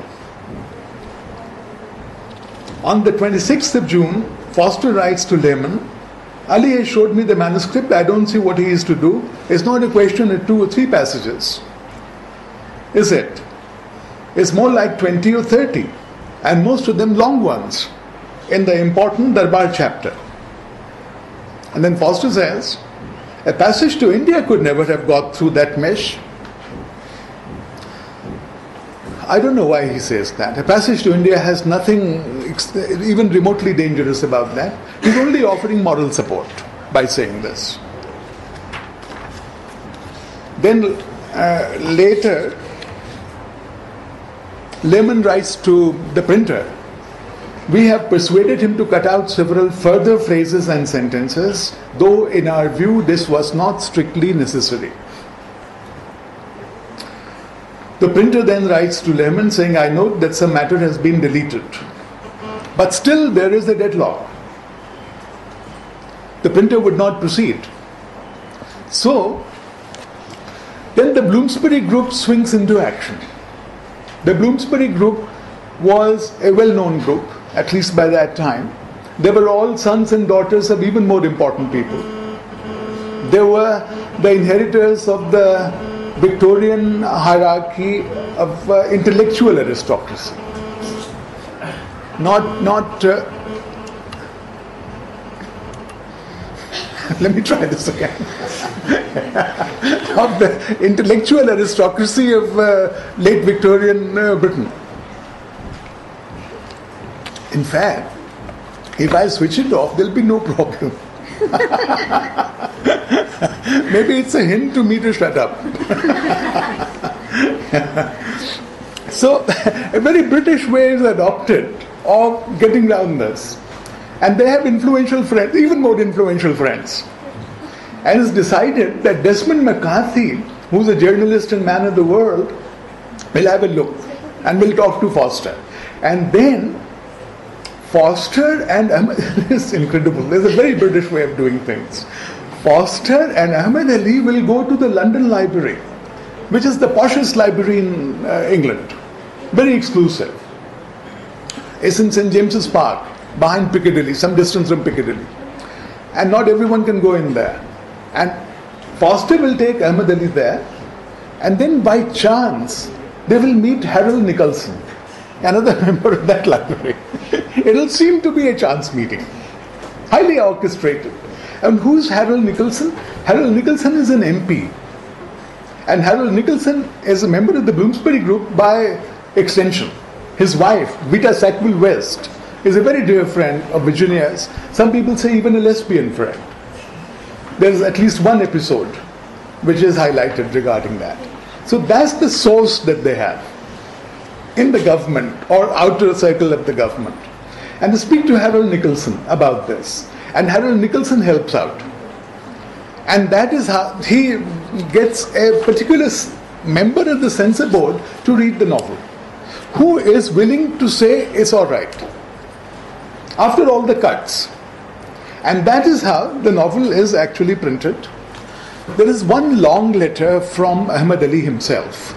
On the 26th of June, Forster writes to Lehman, Ali has showed me the manuscript, I don't see what he is to do. It's not a question of 2 or 3 passages. Is it? It's more like 20 or 30, and most of them long ones, in the important Darbar chapter. And then Forster says, a passage to India could never have got through that mesh. I don't know why he says that. A passage to India has nothing even remotely dangerous about that. He's only offering moral support by saying this. Then later, Lehman writes to the printer, we have persuaded him to cut out several further phrases and sentences, though in our view this was not strictly necessary. The printer then writes to Lehman saying, I note that some matter has been deleted, but still there is a deadlock. The printer would not proceed. So, then the Bloomsbury Group swings into action. The Bloomsbury Group was a well-known group, at least by that time. They were all sons and daughters of even more important people. They were the inheritors of the Victorian hierarchy of intellectual aristocracy. Let me try this again. Of the intellectual aristocracy of late Victorian Britain. In fact, if I switch it off, there'll be no problem. Maybe it's a hint to me to shut up. So, a very British way is adopted of getting around this. And they have influential friends, even more influential friends. and it's decided that Desmond McCarthy, who's a journalist and man of the world, will have a look and will talk to Foster. And then Foster and Ahmed Ali is incredible. There's a very British way of doing things. Foster and Ahmed Ali will go to the London Library, which is the poshest library in England. Very exclusive. It's in St. James's Park, behind Piccadilly, some distance from Piccadilly. And not everyone can go in there. And Foster will take Ahmed Ali there, and then by chance, they will meet Harold Nicholson, another member of that library. It'll seem to be a chance meeting, highly orchestrated. And who's Harold Nicholson? Harold Nicholson is an MP. And Harold Nicholson is a member of the Bloomsbury Group by extension. His wife, Vita Sackville-West, is a very dear friend of Virginia's. Some people say even a lesbian friend. There's at least one episode which is highlighted regarding that. So that's the source that they have in the government or outer circle of the government. And they speak to Harold Nicholson about this. And Harold Nicholson helps out. And that is how he gets a particular member of the censor board to read the novel, who is willing to say it's all right after all the cuts. And that is how the novel is actually printed. There is one long letter from Ahmed Ali himself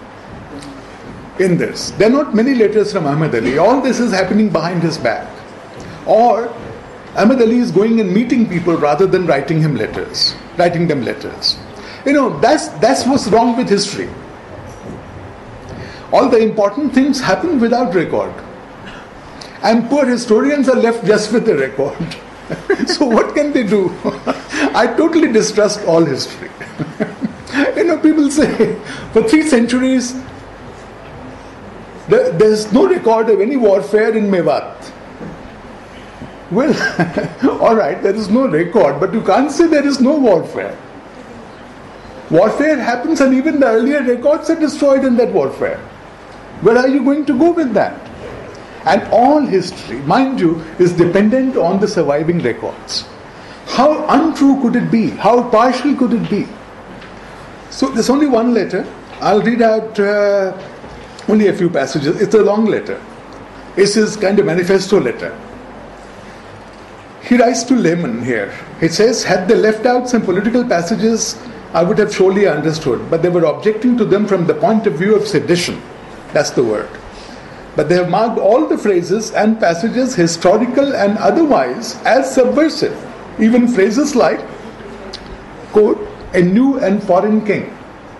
in this. There are not many letters from Ahmed Ali. All this is happening behind his back. Or Ahmed Ali is going and meeting people rather than writing them letters. You know, that's what's wrong with history. All the important things happen without record. And poor historians are left just with the record. So what can they do? I totally distrust all history. You know, people say, for 3 centuries, there's no record of any warfare in Mewat. Well, all right, there is no record, but you can't say there is no warfare. Warfare happens, and even the earlier records are destroyed in that warfare. Where are you going to go with that? And all history, mind you, is dependent on the surviving records. How untrue could it be? How partial could it be? So there's only one letter. I'll read out only a few passages. It's a long letter. It's his kind of manifesto letter. He writes to Lehman here. He says, had they left out some political passages, I would have surely understood, but they were objecting to them from the point of view of sedition. That's the word. But they have marked all the phrases and passages, historical and otherwise, as subversive. Even phrases like, quote, a new and foreign king.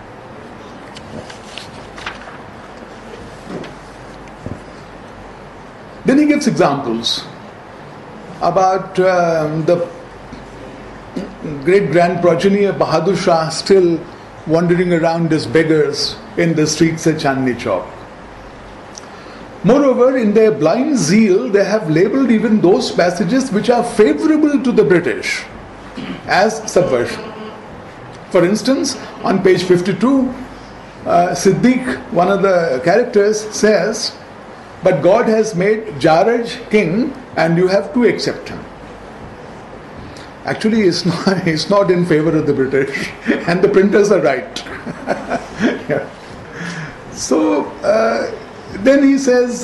Then he gives examples about the great-grand progeny of Bahadur Shah still wandering around as beggars in the streets of Chandni Chowk. Moreover, in their blind zeal, they have labelled even those passages which are favourable to the British as subversion. For instance, on page 52, Siddiq, one of the characters, says, but God has made Jaraj king and you have to accept him. Actually, it's not in favour of the British, and the printers are right. Yeah. So, then he says,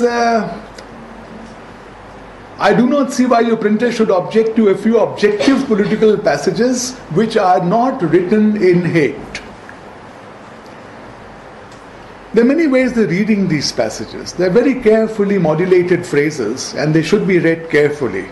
I do not see why your printer should object to a few objective political passages which are not written in hate. There are many ways of reading these passages. They are very carefully modulated phrases and they should be read carefully.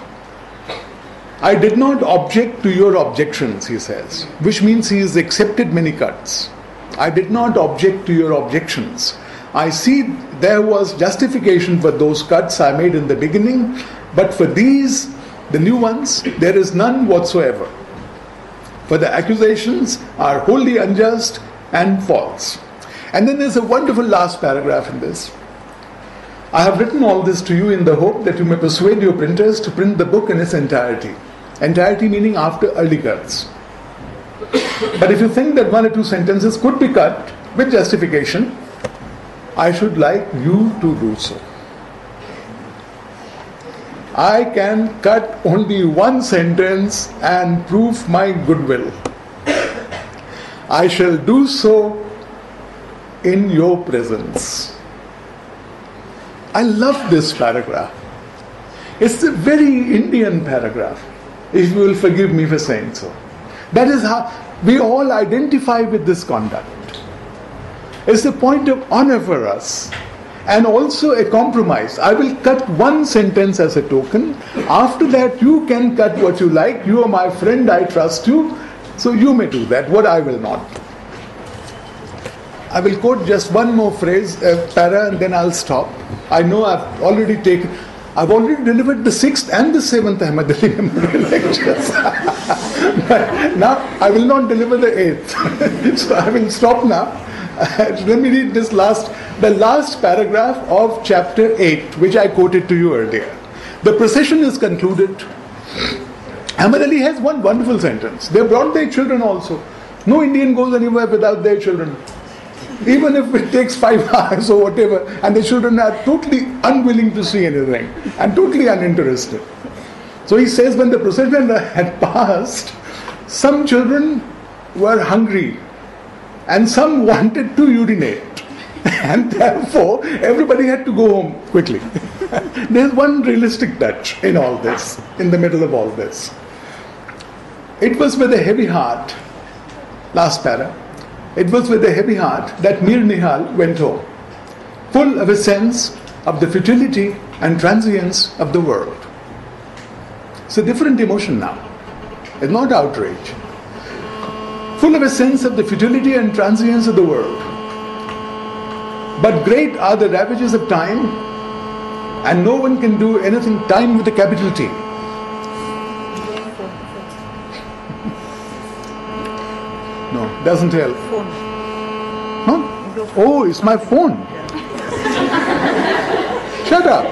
I did not object to your objections, he says, which means he has accepted many cuts. I did not object to your objections. I see there was justification for those cuts I made in the beginning, but for these, the new ones, there is none whatsoever. For the accusations are wholly unjust and false. And then there's a wonderful last paragraph in this. I have written all this to you in the hope that you may persuade your printers to print the book in its entirety. Entirety meaning after early cuts. But if you think that 1 or 2 sentences could be cut with justification, I should like you to do so. I can cut only one sentence and prove my goodwill. I shall do so in your presence. I love this paragraph. It's a very Indian paragraph, if you will forgive me for saying so. That is how we all identify with this conduct. It's a point of honor for us and also a compromise. I will cut one sentence as a token. After that, you can cut what you like. You are my friend, I trust you. So you may do that, what I will not. I will quote just one more phrase, para, and then I'll stop. I know I've already delivered the 6th and the 7th Ahmad Ali Memorial lectures. But now I will not deliver the 8th. So I will stop now. Let me read the last paragraph of chapter 8, which I quoted to you earlier. The procession is concluded. Ahmad Ali has one wonderful sentence. They brought their children also. No Indian goes anywhere without their children. Even if it takes 5 hours or whatever, and the children are totally unwilling to see anything and totally uninterested. So he says, when the procession had passed, some children were hungry and some wanted to urinate. And therefore, everybody had to go home quickly. There's one realistic touch in all this, in the middle of all this. It was with a heavy heart, last para, it was with a heavy heart that Mir Nihal went home, full of a sense of the futility and transience of the world. It's a different emotion now. It's not outrage. Full of a sense of the futility and transience of the world. But great are the ravages of time, and no one can do anything, time with a capital T. No, doesn't help. Huh? Oh, it's my phone. Shut up.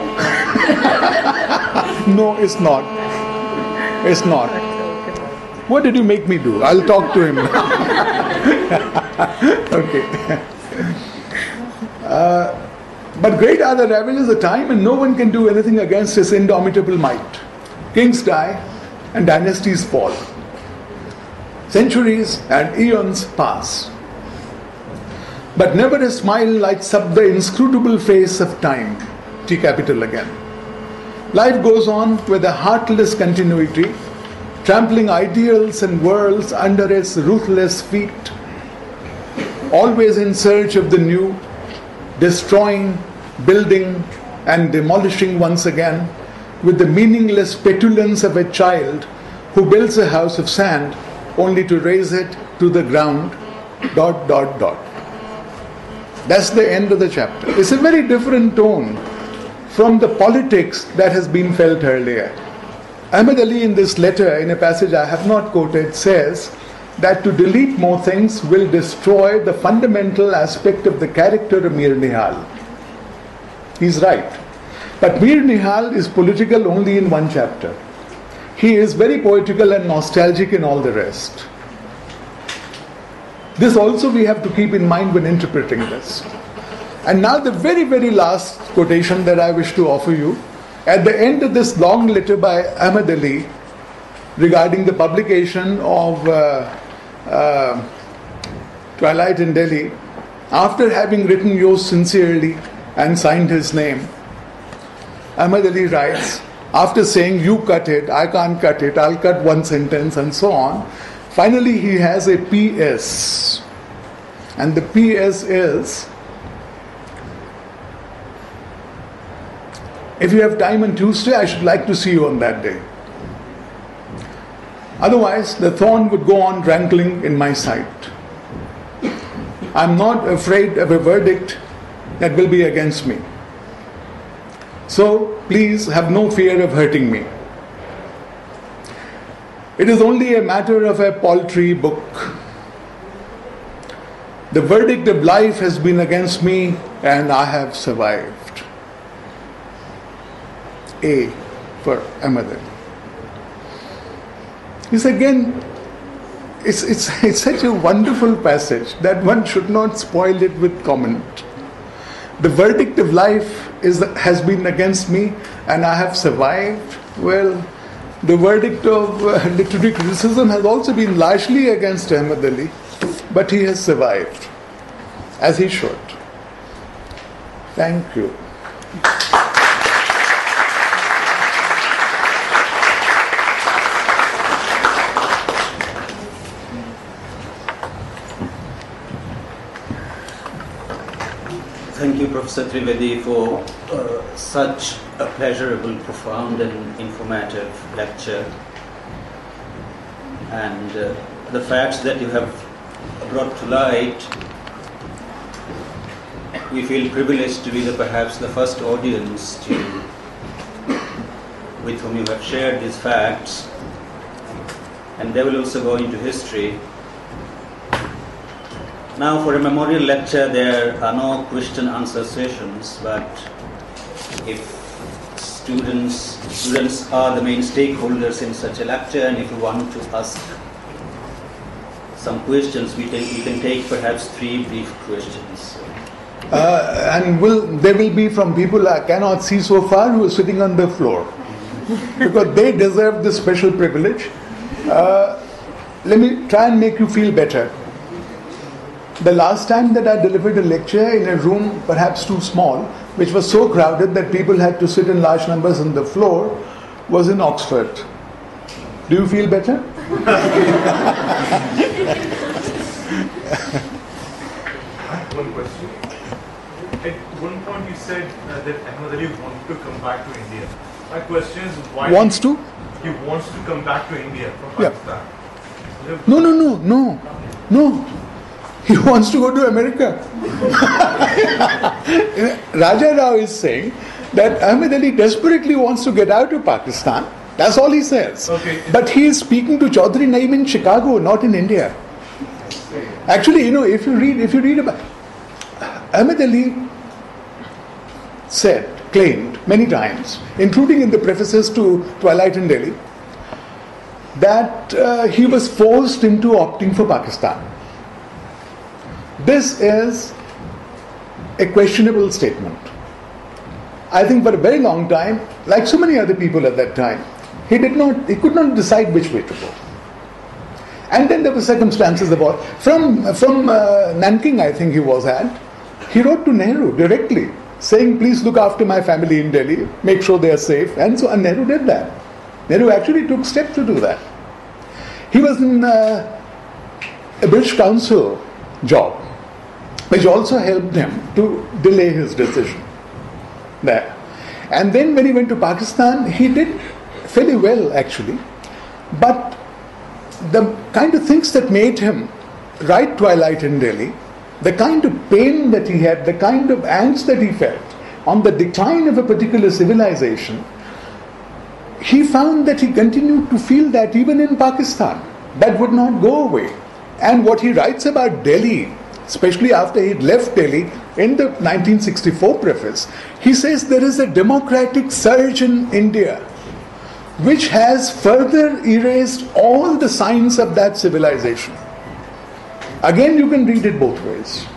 No, it's not. It's not. What did you make me do? I'll talk to him. Okay. But great are the ravages of time, and no one can do anything against his indomitable might. Kings die and dynasties fall. Centuries and eons pass. But never a smile lights up the inscrutable face of time. T capital again. Life goes on with a heartless continuity, trampling ideals and worlds under its ruthless feet, always in search of the new, destroying, building and demolishing once again with the meaningless petulance of a child who builds a house of sand only to raise it to the ground, ... That's the end of the chapter. It's a very different tone from the politics that has been felt earlier. Ahmad Ali in this letter, in a passage I have not quoted, says that to delete more things will destroy the fundamental aspect of the character of Mir Nihal. He's right. But Mir Nihal is political only in one chapter. He is very poetical and nostalgic in all the rest. This also we have to keep in mind when interpreting this. And now the very, very last quotation that I wish to offer you, at the end of this long letter by Ahmad Ali regarding the publication of Twilight in Delhi, after having written yours sincerely and signed his name, Ahmad Ali writes, after saying, you cut it, I can't cut it, I'll cut one sentence and so on, finally he has a PS. And the PS is, if you have time on Tuesday, I should like to see you on that day. Otherwise, the thorn would go on rankling in my sight. I'm not afraid of a verdict that will be against me. So, please have no fear of hurting me. It is only a matter of a paltry book. The verdict of life has been against me and I have survived. A for Ahmad Ali. It's such a wonderful passage that one should not spoil it with comment. The verdict of life has been against me and I have survived. Well, the verdict of literary criticism has also been largely against Ahmad Ali, but he has survived, as he should. Thank you. Thank you, Professor Trivedi, for such a pleasurable, profound and informative lecture. And the facts that you have brought to light, we feel privileged to be perhaps the first audience with whom you have shared these facts, and they will also go into history. Now, for a memorial lecture, there are no question answer sessions, but if students are the main stakeholders in such a lecture, and if you want to ask some questions, we can take perhaps 3 brief questions. And they will be from people I cannot see so far who are sitting on the floor, because they deserve this special privilege. Let me try and make you feel better. The last time that I delivered a lecture in a room perhaps too small, which was so crowded that people had to sit in large numbers on the floor, was in Oxford. Do you feel better? I have one question. At one point you said that Ahmad Ali wanted to come back to India. My question is, why Wants to? He wants to come back to India from Pakistan. No. He wants to go to America. Raja Rao is saying that Ahmed Ali desperately wants to get out of Pakistan. That's all he says. Okay. But he is speaking to Chaudhry Naim in Chicago, not in India. Actually, if you read about Ahmed Ali claimed many times, including in the prefaces to Twilight in Delhi, that he was forced into opting for Pakistan. This is a questionable statement. I think for a very long time, like so many other people at that time, he could not decide which way to go. And then there were circumstances about, from Nanking, I think he was at, he wrote to Nehru directly, saying, please look after my family in Delhi, make sure they are safe, and so on. Nehru did that. Nehru actually took steps to do that. He was in a British Council job, which also helped him to delay his decision there. And then when he went to Pakistan, he did fairly well actually, but the kind of things that made him write Twilight in Delhi, the kind of pain that he had, the kind of angst that he felt on the decline of a particular civilization, he found that he continued to feel that even in Pakistan. That would not go away. And what he writes about Delhi, especially after he'd left Delhi in the 1964 preface, he says there is a democratic surge in India which has further erased all the signs of that civilization. Again, you can read it both ways.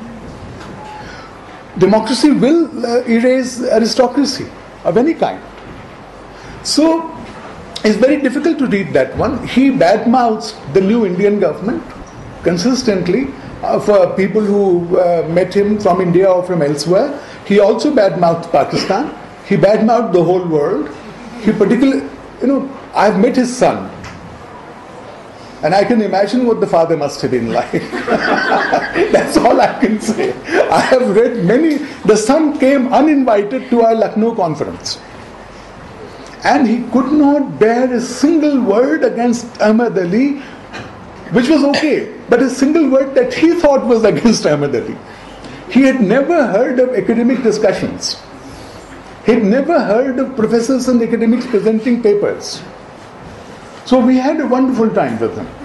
Democracy will erase aristocracy of any kind. So, it's very difficult to read that one. He badmouths the new Indian government consistently for people who met him from India or from elsewhere. He also badmouthed Pakistan. He badmouthed the whole world. He particularly, I've met his son. And I can imagine what the father must have been like. That's all I can say. I have read many. The son came uninvited to our Lucknow conference. And he could not bear a single word against Ahmad Ali, which was okay, but a single word that he thought was against Ahmad Ali. He had never heard of academic discussions. He had never heard of professors and academics presenting papers. So we had a wonderful time with him.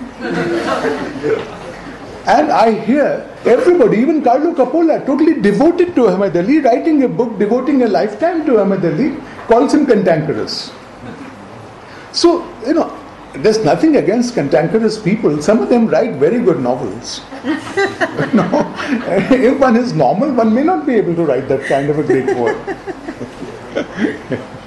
And I hear everybody, even Carlo Coppola, totally devoted to Ahmad Ali, writing a book, devoting a lifetime to Ahmad Ali, calls him cantankerous. So, there's nothing against cantankerous people. Some of them write very good novels. No, if one is normal, one may not be able to write that kind of a great poem.